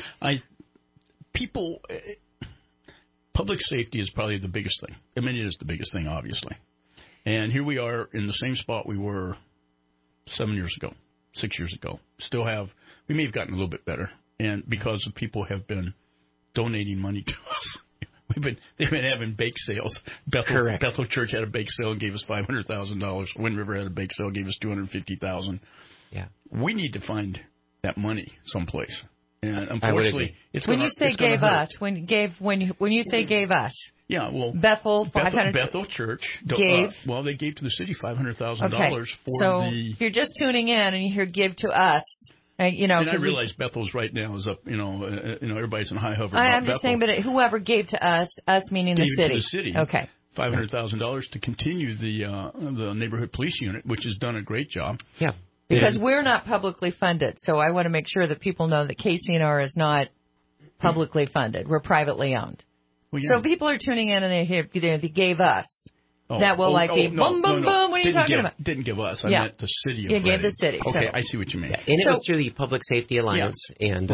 Public safety is probably the biggest thing. I mean, it is the biggest thing, obviously. And here we are in the same spot we were 7 years ago, 6 years ago. We may have gotten a little bit better, and because the people have been donating money to us. They've been having bake sales. Bethel Church had a bake sale and gave us $500,000. Wind River had a bake sale and gave us $250,000. Yeah. We need to find that money someplace. And unfortunately, when you say gave us, when you say gave us. Yeah, well, Bethel Church gave. They gave to the city $500,000 for if you're just tuning in and you hear "give to us," and I realize Bethel's right now is up. Everybody's in high hover. I'm just saying, but whoever gave to us meaning the city. To the city. Okay. $500,000 to continue the neighborhood police unit, which has done a great job. Yeah. Because we're not publicly funded, so I want to make sure that people know that KCNR is not publicly funded. We're privately owned. Well, yeah. So people are tuning in and they hear they gave us. Boom, boom. What are you talking about? Didn't give us. I meant the city of Reading. Gave the city. Okay, I see what you mean. Yeah. And it was through the Public Safety Alliance. Yeah. And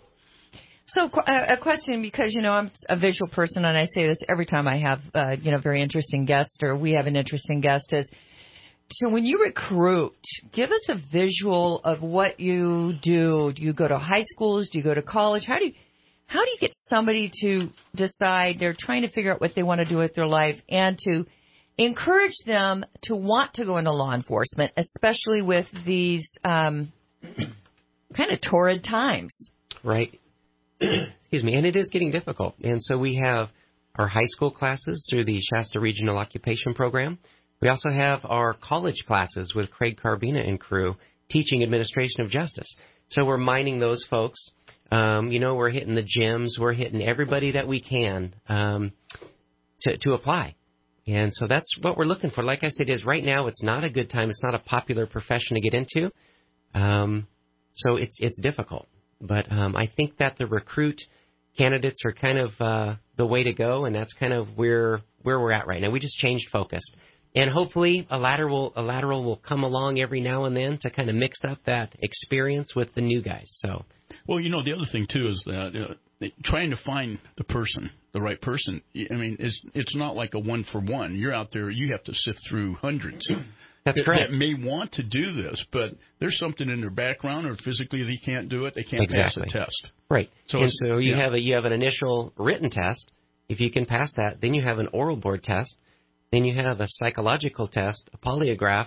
So a question, because I'm a visual person and I say this every time I have very interesting guest or we have an interesting guest is. So when you recruit, give us a visual of what you do. Do you go to high schools? Do you go to college? How do you get somebody to decide they're trying to figure out what they want to do with their life and to encourage them to want to go into law enforcement, especially with these kind of torrid times? Right. Excuse me. And it is getting difficult. And so we have our high school classes through the Shasta Regional Occupation Program. We also have our college classes with Craig Carbina and crew teaching administration of justice. So we're mining those folks. We're hitting the gyms. We're hitting everybody that we can to apply. And so that's what we're looking for. Like I said, right now it's not a good time. It's not a popular profession to get into. So it's difficult. But I think that the recruit candidates are kind of the way to go, and that's kind of where we're at right now. We just changed focus. And hopefully a lateral will come along every now and then to kind of mix up that experience with the new guys. So, well, the other thing too is that trying to find the right person. I mean, it's not like a 1-for-1. You're out there, you have to sift through hundreds. That's correct. That may want to do this, but there's something in their background, or physically they can't do it. They can't pass the test. Right. So you have an initial written test. If you can pass that, then you have an oral board test, then you have a psychological test, a polygraph,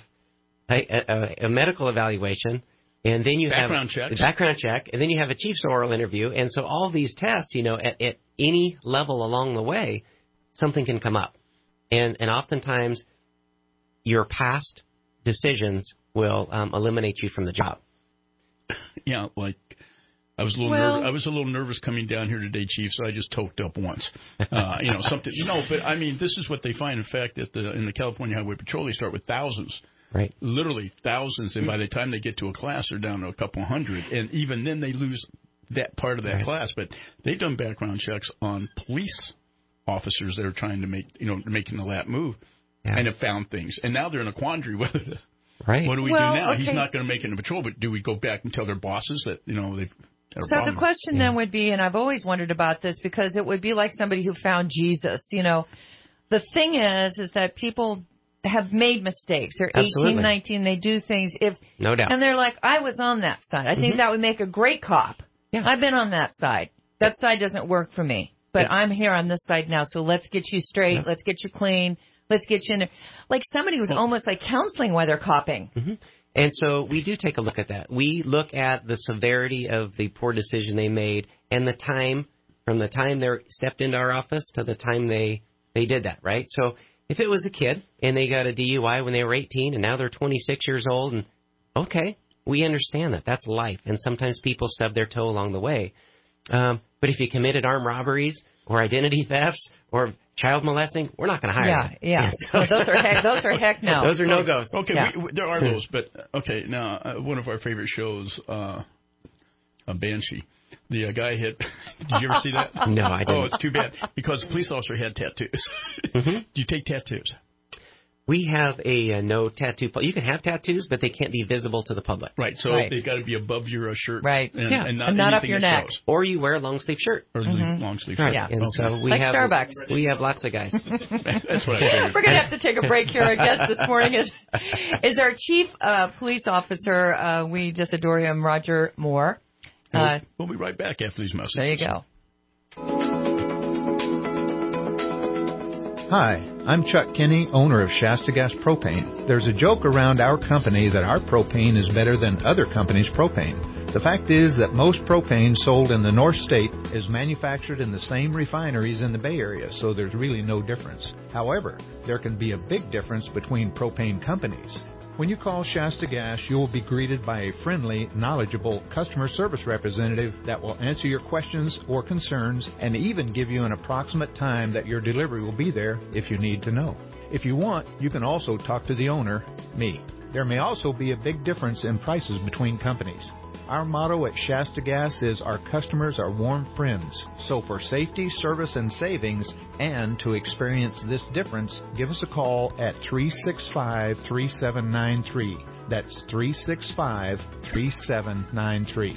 a medical evaluation, and then you have a background check, and then you have a chief's oral interview. And so all these tests, at any level along the way, something can come up. And oftentimes your past decisions will eliminate you from the job. Yeah, like I was a little nervous coming down here today, Chief, so I just toked up once. Something. No, but I mean, this is what they find. In fact, in the California Highway Patrol, they start with thousands. Right. Literally thousands, and by the time they get to a class, they're down to a couple hundred, and even then they lose that part of that class. But they've done background checks on police officers that are trying to making the lap move, and have found things. And now they're in a quandary whether what do we do now? Okay. He's not going to make it in the patrol, but do we go back and tell their bosses that they've So the question then would be, and I've always wondered about this, because it would be like somebody who found Jesus. The thing is that people have made mistakes. They're 18, 19, they do things. No doubt. And they're like, I was on that side. I think that would make a great cop. Yeah. I've been on that side. That side doesn't work for me. But I'm here on this side now, so let's get you straight. Yeah. Let's get you clean. Let's get you in there. Like somebody who's almost like counseling while they're copping. Mm-hmm. And so we do take a look at that. We look at the severity of the poor decision they made and the time, from the time they stepped into our office to the time they did that, right? So if it was a kid and they got a DUI when they were 18 and now they're 26 years old, and okay, we understand that. That's life. And sometimes people stub their toe along the way. But if you committed armed robberies or identity thefts or child molesting, we're not going to hire you. Yeah. So those are heck no. Those are no-goes. Okay, there are those. But, okay, now, one of our favorite shows, Banshee. The guy hit. Did you ever see that? No, I didn't. Oh, it's too bad, because the police officer had tattoos. Do you take tattoos? We have a no tattoo. You can have tattoos, but they can't be visible to the public. Right, so they've got to be above your shirt. Right, and not up your neck. Shows. Or you wear a long-sleeve shirt. Or long sleeve shirt. Right, yeah. And so we like have Starbucks. We have lots of guys. That's what I figured. We're going to have to take a break here. Our guest this morning is our chief police officer. We just adore him, Roger Moore. We'll be right back after these messages. There you go. Hi, I'm Chuck Kinney, owner of Shasta Gas Propane. There's a joke around our company that our propane is better than other companies' propane. The fact is that most propane sold in the North State is manufactured in the same refineries in the Bay Area, so there's really no difference. However, there can be a big difference between propane companies. When you call Shasta Gas, you will be greeted by a friendly, knowledgeable customer service representative that will answer your questions or concerns and even give you an approximate time that your delivery will be there if you need to know. If you want, you can also talk to the owner, me. There may also be a big difference in prices between companies. Our motto at Shasta Gas is our customers are warm friends. So for safety, service, and savings, and to experience this difference, give us a call at 365-3793. That's 365-3793.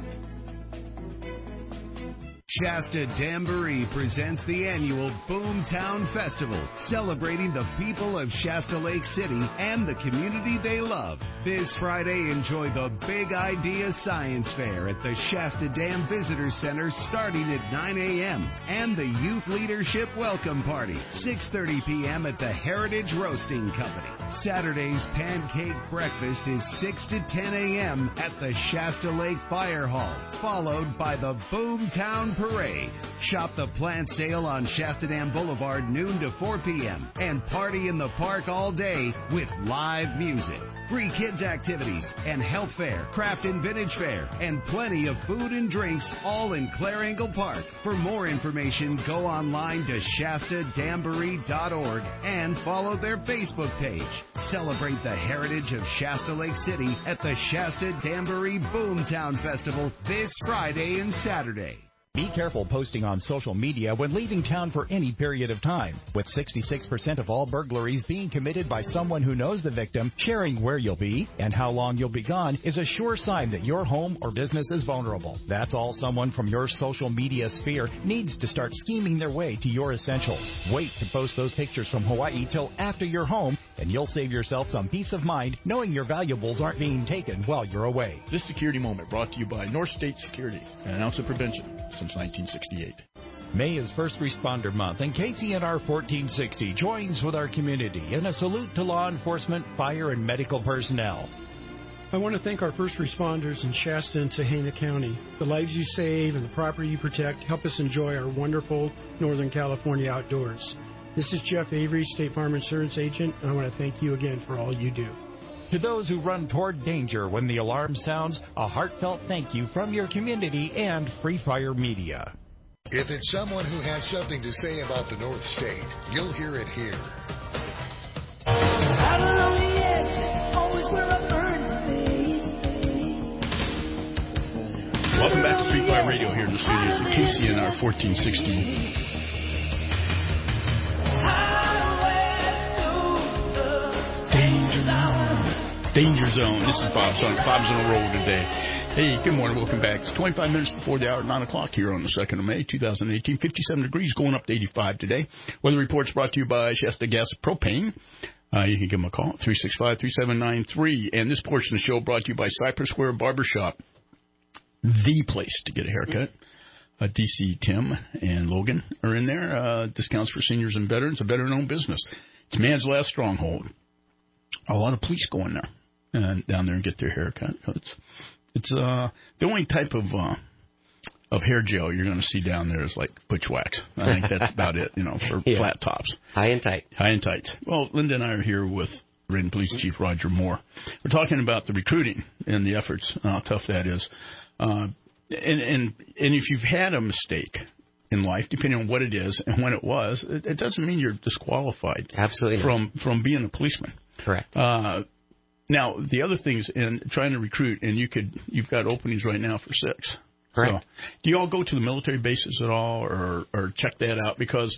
Shasta Jamboree presents the annual Boomtown Festival, celebrating the people of Shasta Lake City and the community they love. This Friday, enjoy the Big Idea Science Fair at the Shasta Dam Visitor Center starting at 9 a.m. and the Youth Leadership Welcome Party, 6:30 p.m. at the Heritage Roasting Company. Saturday's Pancake Breakfast is 6 to 10 a.m. at the Shasta Lake Fire Hall, followed by the Boomtown Parade. Shop the plant sale on Shasta Dam Boulevard noon to 4 p.m. and party in the park all day with live music, free kids activities, and health fair, craft and vintage fair, and plenty of food and drinks, all in Clare Engle Park. For more information, go online to shastadamboree.org and follow their Facebook page. Celebrate the heritage of Shasta Lake City at the Shasta Jamboree Boomtown Festival this Friday and Saturday. Be careful posting on social media when leaving town for any period of time. With 66% of all burglaries being committed by someone who knows the victim, sharing where you'll be and how long you'll be gone is a sure sign that your home or business is vulnerable. That's all someone from your social media sphere needs to start scheming their way to your essentials. Wait to post those pictures from Hawaii till after you're home, and you'll save yourself some peace of mind knowing your valuables aren't being taken while you're away. This security moment brought to you by North State Security, an ounce of prevention since 1968. May is First Responder Month, and KCNR 1460 joins with our community in a salute to law enforcement, fire, and medical personnel. I want to thank our first responders in Shasta and Tehama County. The lives you save and the property you protect help us enjoy our wonderful Northern California outdoors. This is Jeff Avery, State Farm Insurance Agent, and I want to thank you again for all you do. To those who run toward danger when the alarm sounds, a heartfelt thank you from your community and Free Fire Media. If it's someone who has something to say about the North State, you'll hear it here. Welcome back to Free Fire Radio here in the studios at KCNR 1460. Danger Zone. This is Bob Sunk. Bob's on a roll today. Hey, good morning. Welcome back. It's 25 minutes before the hour, 9 o'clock here on the 2nd of May, 2018. 57 degrees, going up to 85 today. Weather reports brought to you by Shasta Gas Propane. You can give them a call, 365-3793. And this portion of the show brought to you by Cypress Square Barbershop, the place to get a haircut. DC Tim and Logan are in there. Discounts for seniors and veterans, a veteran-owned business. It's man's last stronghold. A lot of police go in there and down there and get their haircut. It's the only type of hair gel you're going to see down there is like butch wax. I think that's about it, for flat tops. High and tight. High and tight. Well, Linda and I are here with Raiden Police Chief Roger Moore. We're talking about the recruiting and the efforts, how tough that is. And if you've had a mistake in life, depending on what it is and when it was, it doesn't mean you're disqualified. Absolutely from being a policeman. Correct. Now, the other things in trying to recruit, and you've got openings right now for 6. Correct. So, do you all go to the military bases at all, or check that out? Because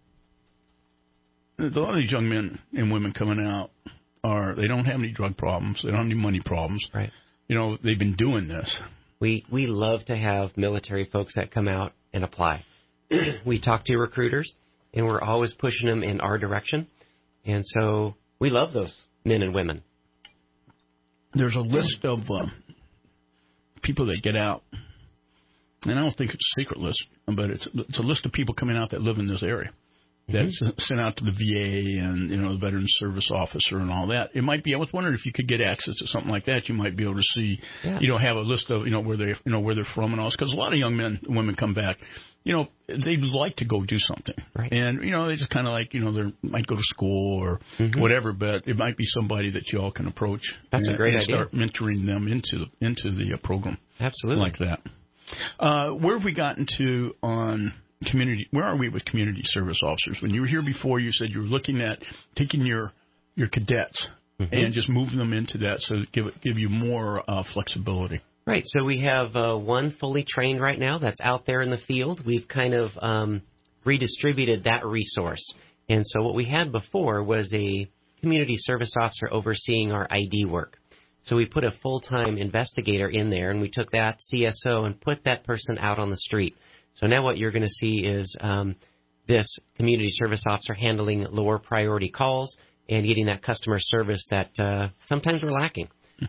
a lot of these young men and women coming out they don't have any drug problems, they don't have any money problems. Right. They've been doing this. We love to have military folks that come out and apply. We talk to recruiters, and we're always pushing them in our direction, and so we love those men and women. There's a list of people that get out, and I don't think it's a secret list, but it's a list of people coming out that live in this area. That's sent out to the VA and, the Veterans Service Officer and all that. It might be, I was wondering if you could get access to something like that. You might be able to see, have a list of, where they're from and all. Because a lot of young men and women come back, they'd like to go do something. Right. And, they just kind of like, they might go to school or whatever, but it might be somebody that you all can approach. That's a great idea. Start mentoring them into the program. Absolutely. Like that. Where have we gotten to on community? Where are we with community service officers? When you were here before, you said you were looking at taking your cadets and just moving them into that, so give you more flexibility. Right. So we have one fully trained right now that's out there in the field. We've kind of redistributed that resource. And so what we had before was a community service officer overseeing our ID work. So we put a full-time investigator in there, and we took that CSO and put that person out on the street. So now what you're going to see is this community service officer handling lower priority calls and getting that customer service that sometimes we're lacking.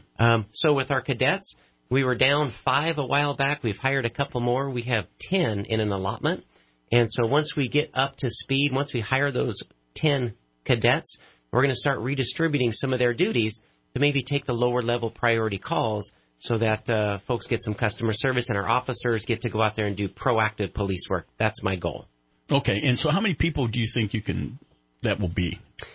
So with our cadets, we were down 5 a while back. We've hired a couple more. We have 10 in an allotment. And so once we get up to speed, once we hire those 10 cadets, we're going to start redistributing some of their duties to maybe take the lower level priority calls, so that folks get some customer service and our officers get to go out there and do proactive police work. That's my goal. Okay. And so how many people do you think that will be?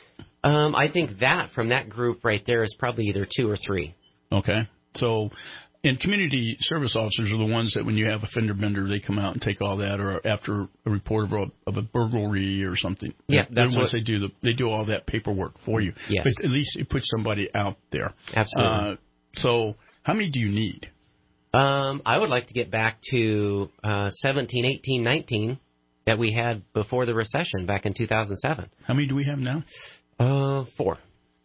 I think that from that group right there is probably either 2 or 3. Okay. So, and community service officers are the ones that when you have a fender bender, they come out and take all that, or after a report of a burglary or something. Yeah, that's what they do all that paperwork for you. Yes. But at least it puts somebody out there. Absolutely. So how many do you need? I would like to get back to 17, 18, 19 that we had before the recession back in 2007. How many do we have now? 4.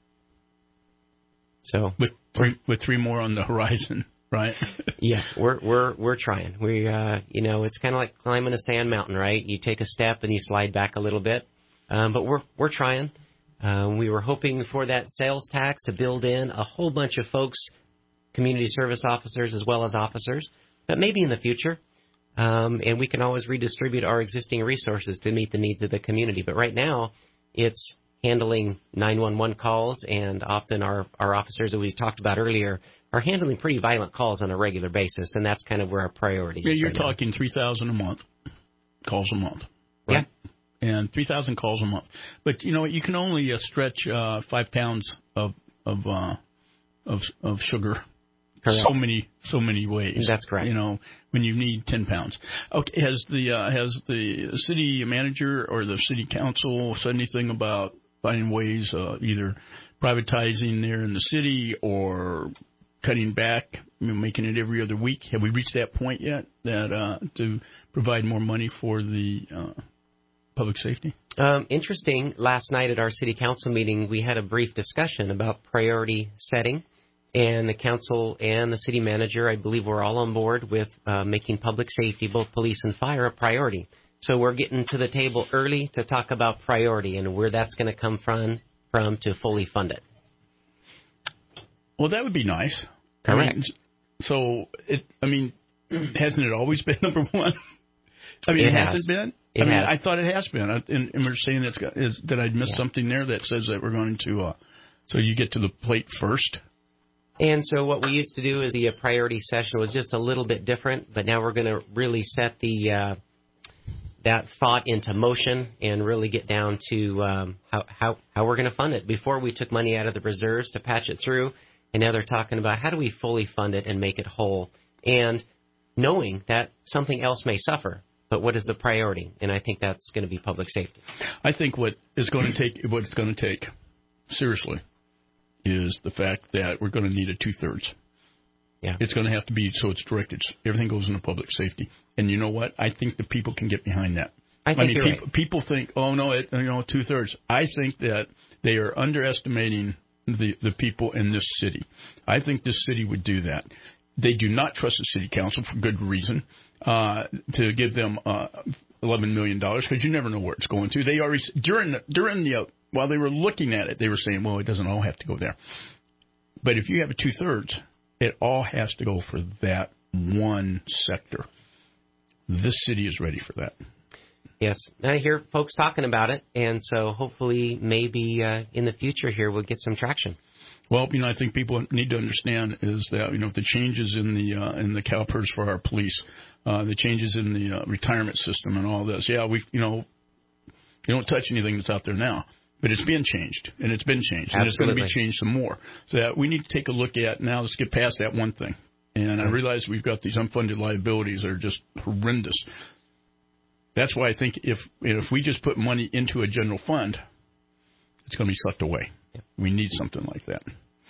So with 3 more on the horizon, right? Yeah, we're trying. We it's kind of like climbing a sand mountain, right? You take a step and you slide back a little bit, but we're trying. We were hoping for that sales tax to build in a whole bunch of folks, community service officers as well as officers, but maybe in the future. and we can always redistribute our existing resources to meet the needs of the community. But right now, it's handling 911 calls, and often our officers that we talked about earlier are handling pretty violent calls on a regular basis, and that's kind of where our priority is. You're right talking 3,000 a month, calls a month, right? Yeah. And 3,000 calls a month. But, you know, you can only stretch 5 pounds of sugar Correct. so many ways. That's correct. You know, when you need 10 pounds. Okay, has the city manager or the city council said anything about finding ways, either privatizing there in the city or cutting back, making it every other week? Have we reached that point yet that to provide more money for the public safety? Interesting. Last night at our city council meeting, we had a brief discussion about priority setting, and the council and the city manager, I believe, were all on board with making public safety, both police and fire, a priority. So we're getting to the table early to talk about priority and where that's going to come from to fully fund it. Well, that would be nice. Correct. Hasn't it always been number one? I mean, hasn't been? I thought it has been. And we're saying that I missed something there that says that we're going to, so you get to the plate first? And so what we used to do is the priority session was just a little bit different, but now we're going to really set that thought into motion and really get down to how we're going to fund it. Before we took money out of the reserves to patch it through, and now they're talking about how do we fully fund it and make it whole, and knowing that something else may suffer, but what is the priority? And I think that's going to be public safety. I think what it's going to take, seriously, is the fact that we're going to need a 2/3. Yeah. It's going to have to be so it's directed. Everything goes into public safety. And you know what? I think the people can get behind that. I think you're right. People think, 2/3. I think that they are underestimating the people in this city. I think this city would do that. They do not trust the city council for good reason to give them $11 million because you never know where it's going to. They already while they were looking at it, they were saying, well, it doesn't all have to go there. But if you have a 2/3, it all has to go for that one sector. This city is ready for that. Yes. I hear folks talking about it, and so hopefully maybe in the future here we'll get some traction. Well, I think people need to understand is that, the changes in the CalPERS for our police, the changes in the retirement system and all this. Yeah, you don't touch anything that's out there now. But it's been changed, and it's been changed, and it's going to be changed some more. So that we need to take a look at now. Let's get past that one thing. And I realize we've got these unfunded liabilities that are just horrendous. That's why I think if we just put money into a general fund, it's going to be sucked away. Yeah. We need something like that.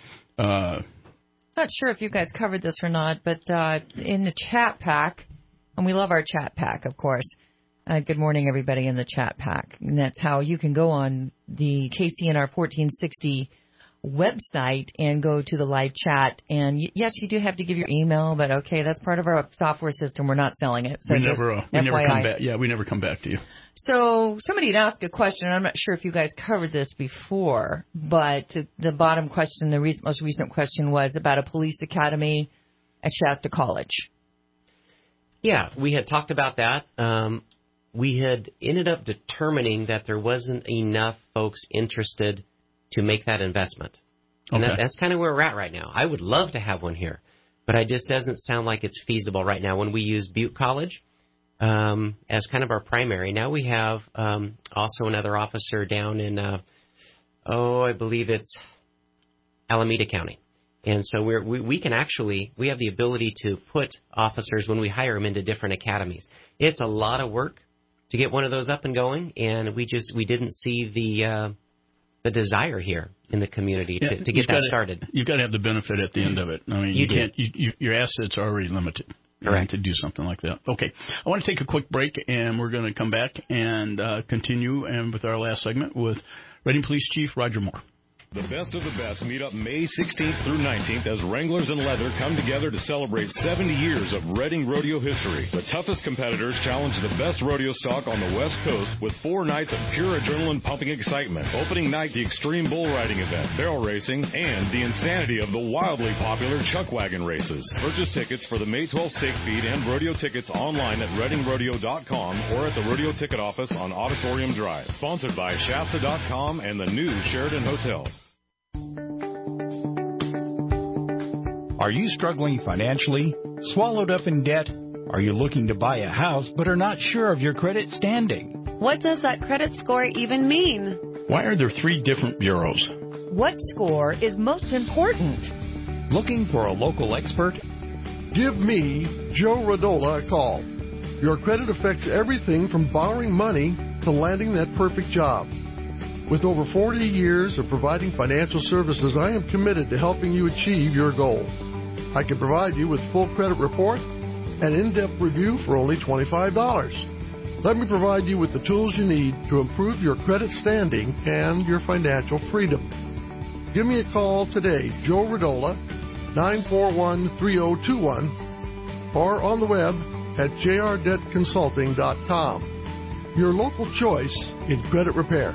Not sure if you guys covered this or not, but in the chat pack, and we love our chat pack, of course. Good morning, everybody in the chat pack. And that's how you can go on the KCNR 1460 website and go to the live chat. And yes, you do have to give your email, but okay, that's part of our software system. We're not selling it. So we never come back. Yeah, we never come back to you. So somebody had asked a question, and I'm not sure if you guys covered this before, but the bottom question, the most recent question was about a police academy at Shasta College. Yeah, we had talked about that. We had ended up determining that there wasn't enough folks interested to make that investment. And that's kind of where we're at right now. I would love to have one here, but it just doesn't sound like it's feasible right now. When we use Butte College as kind of our primary, now we have also another officer down in, I believe it's Alameda County. And so we can actually, we have the ability to put officers when we hire them into different academies. It's a lot of work to get one of those up and going, and we didn't see the desire here in the community to get that started. You've got to have the benefit at the end of it. I mean, your assets are already limited. Correct. To do something like that. Okay. I want to take a quick break, and we're going to come back and continue with our last segment with Reading Police Chief Roger Moore. The best of the best meet up May 16th through 19th as Wranglers and Leather come together to celebrate 70 years of Reading rodeo history. The toughest competitors challenge the best rodeo stock on the West Coast with 4 nights of pure adrenaline-pumping excitement. Opening night, the Extreme Bull Riding event, barrel racing, and the insanity of the wildly popular Chuck Wagon races. Purchase tickets for the May 12th stake feed and rodeo tickets online at readingrodeo.com or at the rodeo ticket office on Auditorium Drive. Sponsored by Shasta.com and the new Sheridan Hotel. Are you struggling financially? Swallowed up in debt? Are you looking to buy a house but are not sure of your credit standing? What does that credit score even mean? Why are there 3 different bureaus? What score is most important? Looking for a local expert? Give me, Joe Radola, a call. Your credit affects everything from borrowing money to landing that perfect job. With over 40 years of providing financial services, I am committed to helping you achieve your goal. I can provide you with full credit report and in-depth review for only $25. Let me provide you with the tools you need to improve your credit standing and your financial freedom. Give me a call today, Joe Radola, 941-3021, or on the web at jrdebtconsulting.com. Your local choice in credit repair.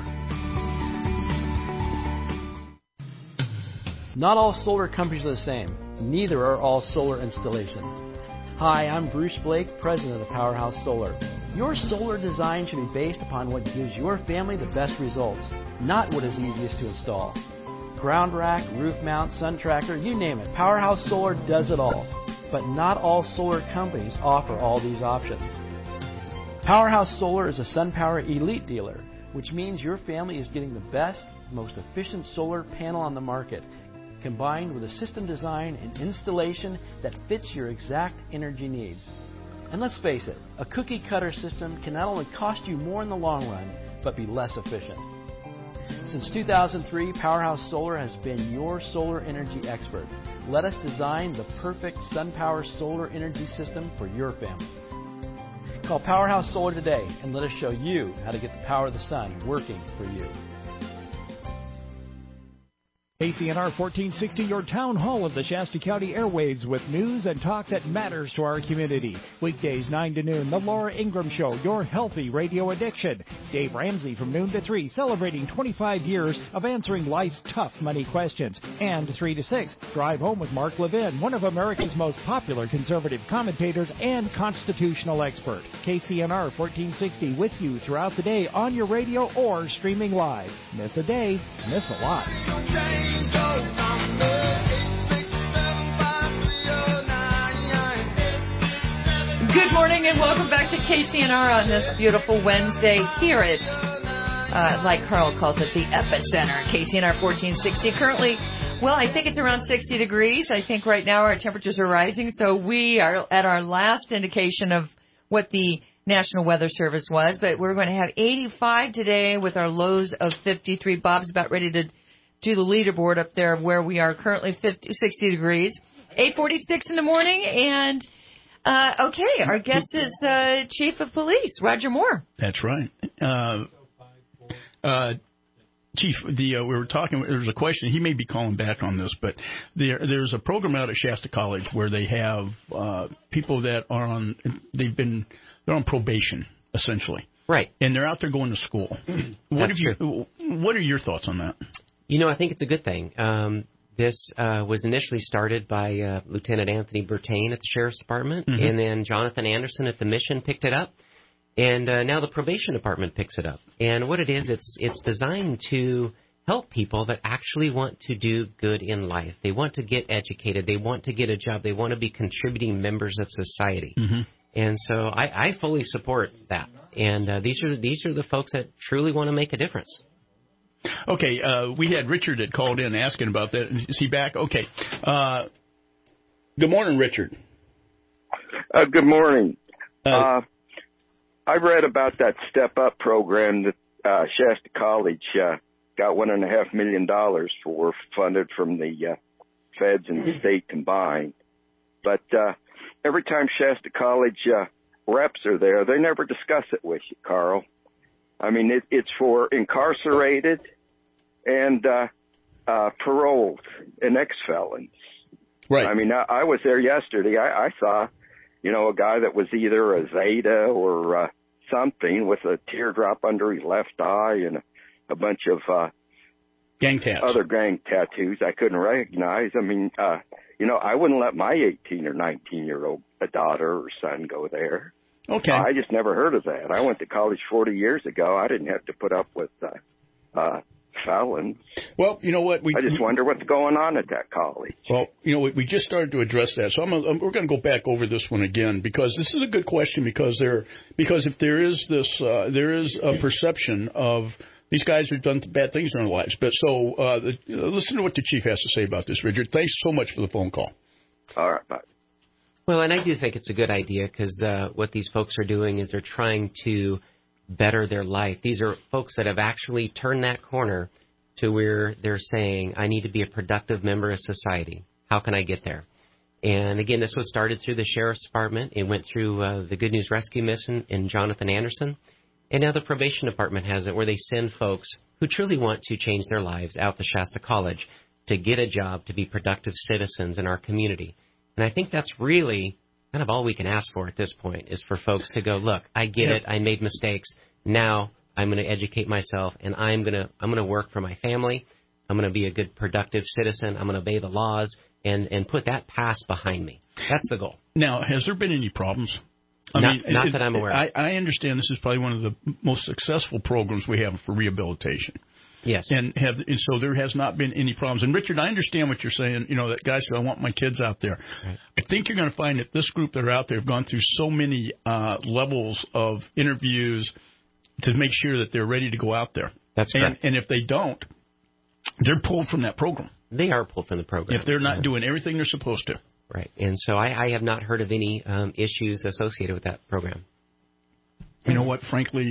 Not all solar companies are the same. Neither are all solar installations. Hi, I'm Bruce Blake, president of Powerhouse Solar. Your solar design should be based upon what gives your family the best results, not what is easiest to install. Ground rack, roof mount, sun tracker, you name it. Powerhouse Solar does it all. But not all solar companies offer all these options. Powerhouse Solar is a SunPower Elite dealer, which means your family is getting the best, most efficient solar panel on the market, combined with a system design and installation that fits your exact energy needs. And let's face it, a cookie cutter system can not only cost you more in the long run, but be less efficient. Since 2003, Powerhouse Solar has been your solar energy expert. Let us design the perfect SunPower solar energy system for your family. Call Powerhouse Solar today and let us show you how to get the power of the sun working for you. KCNR 1460, your town hall of the Shasta County airwaves with news and talk that matters to our community. Weekdays 9 to noon, The Laura Ingram Show, your healthy radio addiction. Dave Ramsey from noon to 3, celebrating 25 years of answering life's tough money questions. And 3 to 6, Drive Home with Mark Levin, one of America's most popular conservative commentators and constitutional expert. KCNR 1460 with you throughout the day on your radio or streaming live. Miss a day, miss a lot. Good morning and welcome back to KCNR on this beautiful Wednesday here at, like Carl calls it, the epicenter, KCNR 1460. Currently, well, I think it's around 60 degrees. I think right now our temperatures are rising, so we are at our last indication of what the National Weather Service was, but we're going to have 85 today with our lows of 53. Bob's about ready to do the leaderboard up there where we are currently 60 degrees. 8:46 in the morning, and okay, our guest is Chief of Police, Roger Moore. That's right. Chief, we were talking, there was a question, he may be calling back on this, but there's a program out at Shasta College where they have people that are they're on probation, essentially. Right. And they're out there going to school. What are your thoughts on that? You know, I think it's a good thing. This was initially started by Lieutenant Anthony Bertain at the Sheriff's Department, and then Jonathan Anderson at the Mission picked it up, and now the Probation Department picks it up. And what it is, it's designed to help people that actually want to do good in life. They want to get educated. They want to get a job. They want to be contributing members of society. And so I fully support that. And these are the folks that truly want to make a difference. Okay, we had Richard that called in asking about that. Is he back? Okay. Good morning, Richard. Good morning. I read about that Step Up program that Shasta College got $1.5 million for, funded from the feds and the state combined. But every time Shasta College reps are there, they never discuss it with you, Carl. I mean, it's for incarcerated, and paroled and ex-felons. Right. I mean, I was there yesterday. I saw, a guy that was either a Zeta or something with a teardrop under his left eye and a bunch of gang tats. Other gang tattoos I couldn't recognize. I mean, I wouldn't let my 18 or 19-year-old daughter or son go there. Okay. I just never heard of that. I went to college 40 years ago. I didn't have to put up with felons. Well, you know what? I just wonder what's going on at that college. Well, we just started to address that, so we're going to go back over this one again because this is a good question because if there is this there is a perception of these guys who've done bad things in their lives. But listen to what the chief has to say about this, Richard. Thanks so much for the phone call. All right, bye. Well, and I do think it's a good idea because what these folks are doing is they're trying to better their life. These are folks that have actually turned that corner to where they're saying, I need to be a productive member of society. How can I get there? And again, this was started through the Sheriff's Department. It went through the Good News Rescue Mission and Jonathan Anderson. And now the Probation Department has it where they send folks who truly want to change their lives out to Shasta College to get a job, to be productive citizens in our community. And I think that's really kind of all we can ask for at this point is for folks to go, look, I get it. I made mistakes. Now I'm going to educate myself, and I'm going to work for my family. I'm going to be a good, productive citizen. I'm going to obey the laws and put that past behind me. That's the goal. Now, has there been any problems? Not that I'm aware of. I understand this is probably one of the most successful programs we have for rehabilitation. Yes. And so there has not been any problems. And, Richard, I understand what you're saying, that guys say, I want my kids out there. Right. I think you're going to find that this group that are out there have gone through so many levels of interviews to make sure that they're ready to go out there. That's correct. And if they don't, they're pulled from that program. They are pulled from the program. If they're not doing everything they're supposed to. Right. And so I have not heard of any issues associated with that program. You know what? Frankly,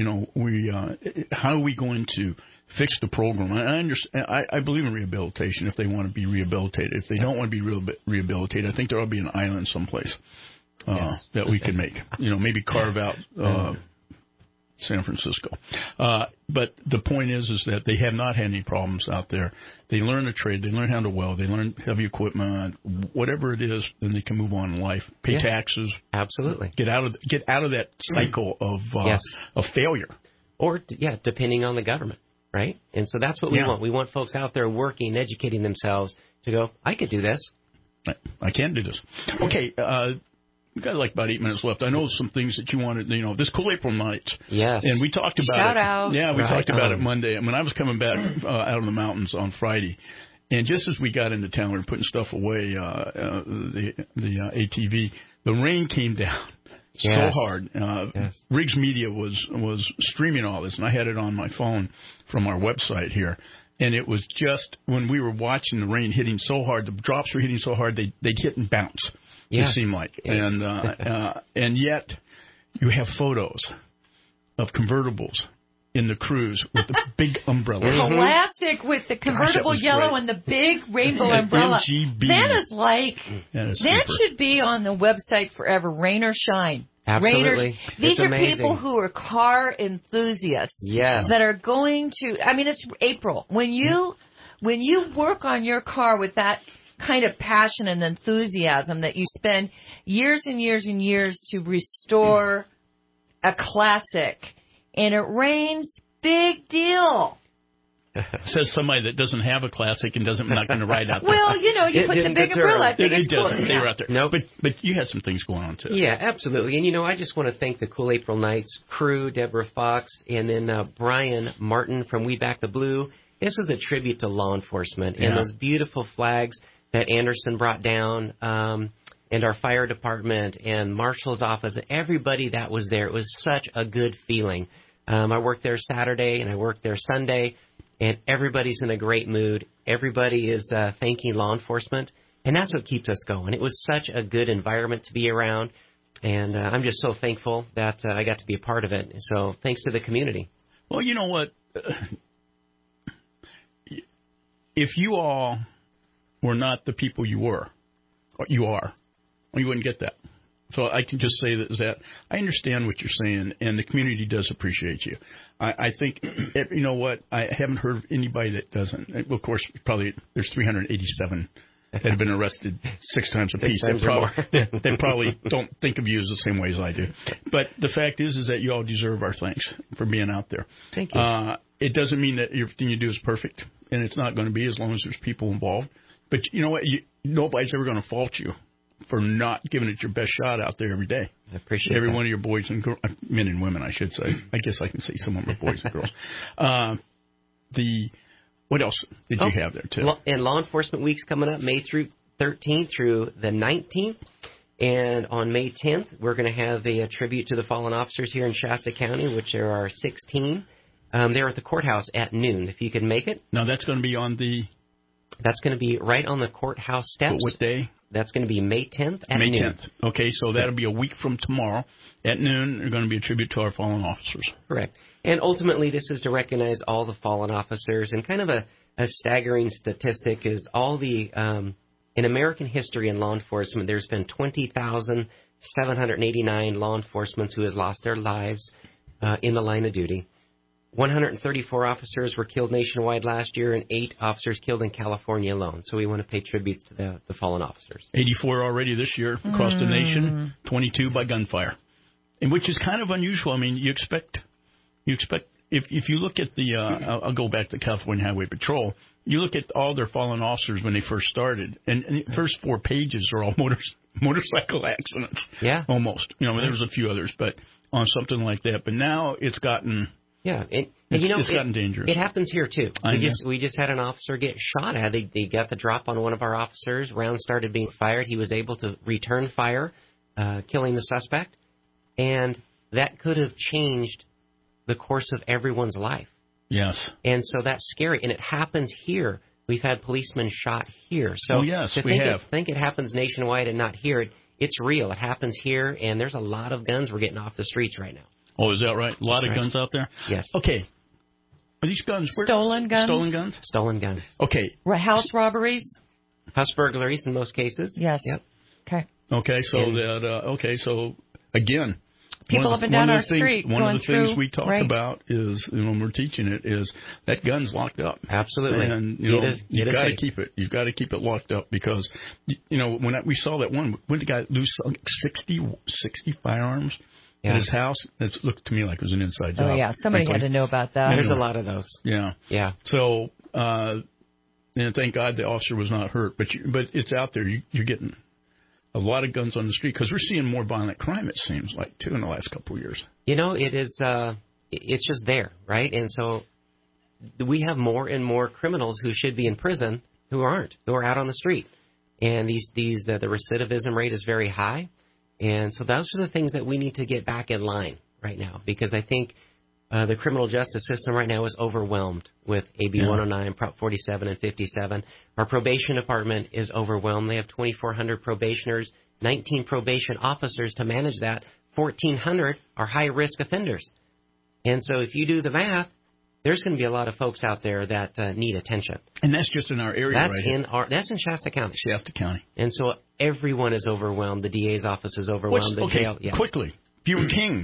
how are we going to fix the program? I understand. I believe in rehabilitation if they want to be rehabilitated. If they don't want to be rehabilitated, I think there ought to be an island someplace that we can make. Maybe carve out San Francisco. But the point is that they have not had any problems out there. They learn a trade. They learn how to weld. They learn heavy equipment, whatever it is, then they can move on in life. Pay taxes. Absolutely. Get out of that cycle of failure. Or, depending on the government, right? And so that's what we want. We want folks out there working, educating themselves to go, I could do this. I can do this. Okay, we've got about 8 minutes left. I know some things that you wanted, this Cool April Nights. Yes. And we talked about Shout it. out. Yeah, we talked about it Monday. When I was coming back out of the mountains on Friday, and just as we got into town, we were putting stuff away, the ATV, the rain came down so hard. Riggs Media was streaming all this, and I had it on my phone from our website here. And it was just when we were watching the rain hitting so hard, the drops were hitting so hard, they'd hit and bounce. It seemed like, and yet you have photos of convertibles in the cruise with the big umbrellas. Classic with the convertible yellow and the big rainbow umbrella. MGB. That should be on the website forever, rain or shine. Absolutely. These are people who are car enthusiasts. Yes. That are going to, it's April. When you work on your car with that kind of passion and enthusiasm that you spend years and years and years to restore a classic, and it rains, big deal. Says somebody that doesn't have a classic and not going to ride out there. Well, you put the big umbrella. They were out there. No, but you had some things going on too. Yeah, absolutely. And I just want to thank the Cool April Nights crew, Deborah Fox, and then Brian Martin from We Back the Blue. This was a tribute to law enforcement and those beautiful flags that Anderson brought down, and our fire department and marshal's office, everybody that was there. It was such a good feeling. I worked there Saturday and I worked there Sunday, and everybody's in a great mood. Everybody is thanking law enforcement, and that's what keeps us going. It was such a good environment to be around, and I'm just so thankful that I got to be a part of it. So thanks to the community. Well, you know what? If you all were not the people you are, you wouldn't get that. So I can just say that I understand what you're saying, and the community does appreciate you. I think, you know what, I haven't heard of anybody that doesn't. Of course, probably there's 387 that have been arrested 6 times apiece. They probably don't think of you as the same way as I do. But the fact is that you all deserve our thanks for being out there. Thank you. It doesn't mean that everything you do is perfect, and it's not going to be as long as there's people involved. But you know what? Nobody's ever going to fault you for not giving it your best shot out there every day. I appreciate every that. one of your boys and girls, men and women, I should say. I guess I can say some of them are boys and girls. What else did you have there, too? And Law Enforcement Week's coming up May 13th through the 19th. And on May 10th, we're going to have a tribute to the fallen officers here in Shasta County, which there are 16. They're at the courthouse at noon, if you can make it. Now, that's going to be on the... That's going to be right on the courthouse steps. But what day? That's going to be May 10th at noon. May 10th. Okay, so that'll be a week from tomorrow. At noon, there's going to be a tribute to our fallen officers. Correct. And ultimately, this is to recognize all the fallen officers. And kind of a staggering statistic is all the, in American history in law enforcement, there's been 20,789 law enforcement who have lost their lives in the line of duty. 134 officers were killed nationwide last year, and 8 officers killed in California alone. So we want to pay tributes to the fallen officers. 84 already this year across the nation, 22 by gunfire, and which is kind of unusual. I mean, you expect if you look at the I'll go back to California Highway Patrol. You look at all their fallen officers when they first started, and the first 4 pages are all motorcycle accidents. Yeah, almost. You know, there was a few others, but on something like that. But now it's gotten. Yeah, and you know, it's gotten dangerous. It happens here too. We just had an officer get shot at. They got the drop on one of our officers. Rounds started being fired. He was able to return fire, killing the suspect, and that could have changed the course of everyone's life. Yes. And so that's scary, and it happens here. We've had policemen shot here. So yes, to think it happens nationwide and not here, it's real. It happens here, and there's a lot of guns we're getting off the streets right now. Oh, is that right? A lot of guns out there? Yes. Okay. Are these guns? Stolen guns? Stolen guns? Stolen guns. Okay. House robberies? House burglaries in most cases. Yes. Yep. Okay. Okay, so again, people up and down our street. One of the things we talk about is, when we're teaching it, is that gun's locked up. Absolutely. And, you've got to keep it. You've got to keep it locked up because, when we saw that one, when the guy lose 60 firearms at his house, it looked to me like it was an inside job. Oh, yeah. Somebody had to know about that. There's a lot of those. Yeah. Yeah. So, and thank God the officer was not hurt. But it's out there. You're getting a lot of guns on the street because we're seeing more violent crime, it seems like, too, in the last couple of years. It is. It's just there, right? And so we have more and more criminals who should be in prison who aren't, who are out on the street. And the recidivism rate is very high. And so those are the things that we need to get back in line right now, because I think the criminal justice system right now is overwhelmed with AB 109, Prop 47, and 57. Our probation department is overwhelmed. They have 2,400 probationers, 19 probation officers to manage that. 1,400 are high-risk offenders. And so if you do the math, there's going to be a lot of folks out there that need attention. And that's just in our area, That's in Shasta County. Shasta County. And so everyone is overwhelmed. The DA's office is overwhelmed. Jail. Yeah. Quickly. If you were king,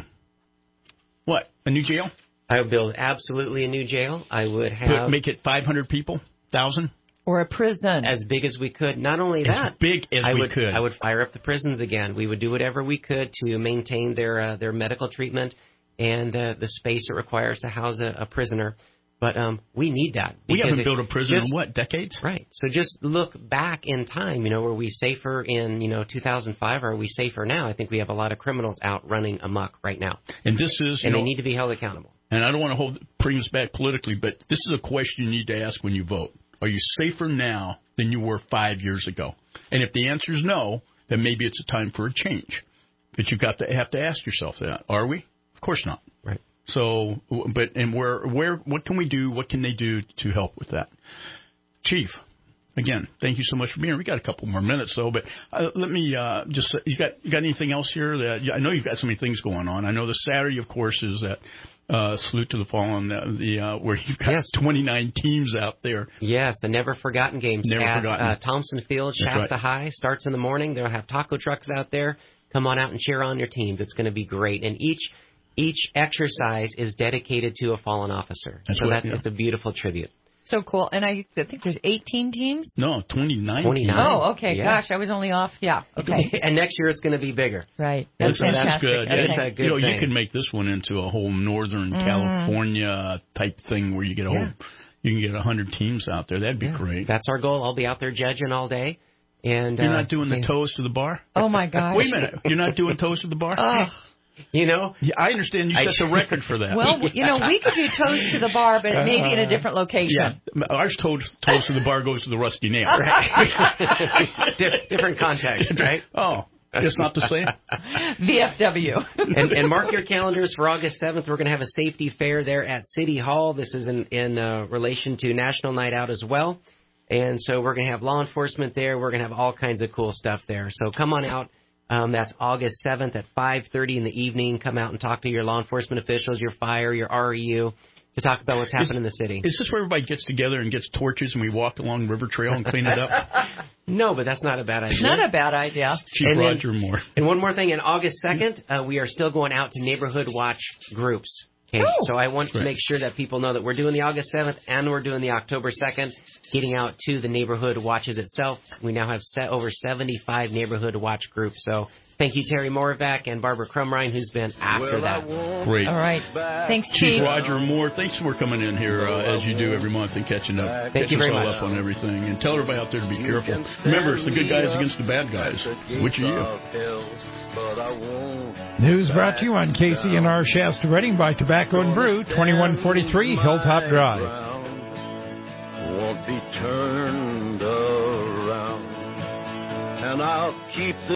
what? A new jail? I would build absolutely a new jail. I would have... Make it 500 people? 1,000? Or a prison. As big as we could. Not only that... As big as we could. I would fire up the prisons again. We would do whatever we could to maintain their medical treatment and the space it requires to house a prisoner. But we need that. We haven't built a prison in what, decades? Right. So just look back in time. Were we safer in 2005, or are we safer now? I think we have a lot of criminals out running amok right now. And this is, they need to be held accountable. And I don't want to bring us back politically, but this is a question you need to ask when you vote. Are you safer now than you were 5 years ago? And if the answer is no, then maybe it's a time for a change. But you've got to have to ask yourself that. Are we? Of course not. Right. So, what can we do? What can they do to help with that? Chief, again, thank you so much for being here. We got a couple more minutes though, but let me just say, you got anything else here that I know you've got so many things going on. I know the Saturday, of course, is that Salute to the Fallen, where you've got 29 teams out there. Yes, the Never Forgotten Games at Thompson Field, Shasta High. Starts in the morning. They'll have taco trucks out there. Come on out and cheer on your teams. It's going to be great. And each exercise is dedicated to a fallen officer. It's a beautiful tribute. So cool. And I think there's 18 teams? No, 29. 29. Oh, okay. Yeah. Gosh, I was only off. Yeah. Okay. And next year it's going to be bigger. Right. That's good. Okay. It's a good thing. You can make this one into a whole Northern California type thing where you get you can get 100 teams out there. That'd be great. That's our goal. I'll be out there judging all day. And you're not doing the toast to the bar? Oh my gosh. Wait a minute. You're not doing toast to the bar? You know, I understand you set the record for that. Well, we could do toast to the bar, but maybe in a different location. Yeah, our toast to the bar goes to the Rusty Nail. Right. Different context, right? Oh, it's not the same. VFW. And mark your calendars for August 7th. We're going to have a safety fair there at City Hall. This is in relation to National Night Out as well. And so we're going to have law enforcement there. We're going to have all kinds of cool stuff there. So come on out. That's August 7th at 5:30 in the evening. Come out and talk to your law enforcement officials, your fire, your REU, to talk about what's happening in the city. Is this where everybody gets together and gets torches and we walk along River Trail and clean it up? No, but that's not a bad idea. Not a bad idea. Chief Roger Moore. And one more thing, on August 2nd, we are still going out to neighborhood watch groups. Okay, so I want to make sure that people know that we're doing the August 7th and we're doing the October 2nd, getting out to the neighborhood watches itself. We now have over 75 neighborhood watch groups. So thank you, Terry Moravec and Barbara Crumrine, who's been after that. Great. All right. Thanks, Chief Roger Moore, thanks for coming in here as you do every month and catching up. Thank you very much. Up on everything. And tell everybody out there to be careful. Remember, it's the good guys against the bad guys. Which are you? News brought to you on KCNR Shasta Reading by Tobacco and Brew, 2143 Hilltop Drive. Won't be turned around, and I'll keep the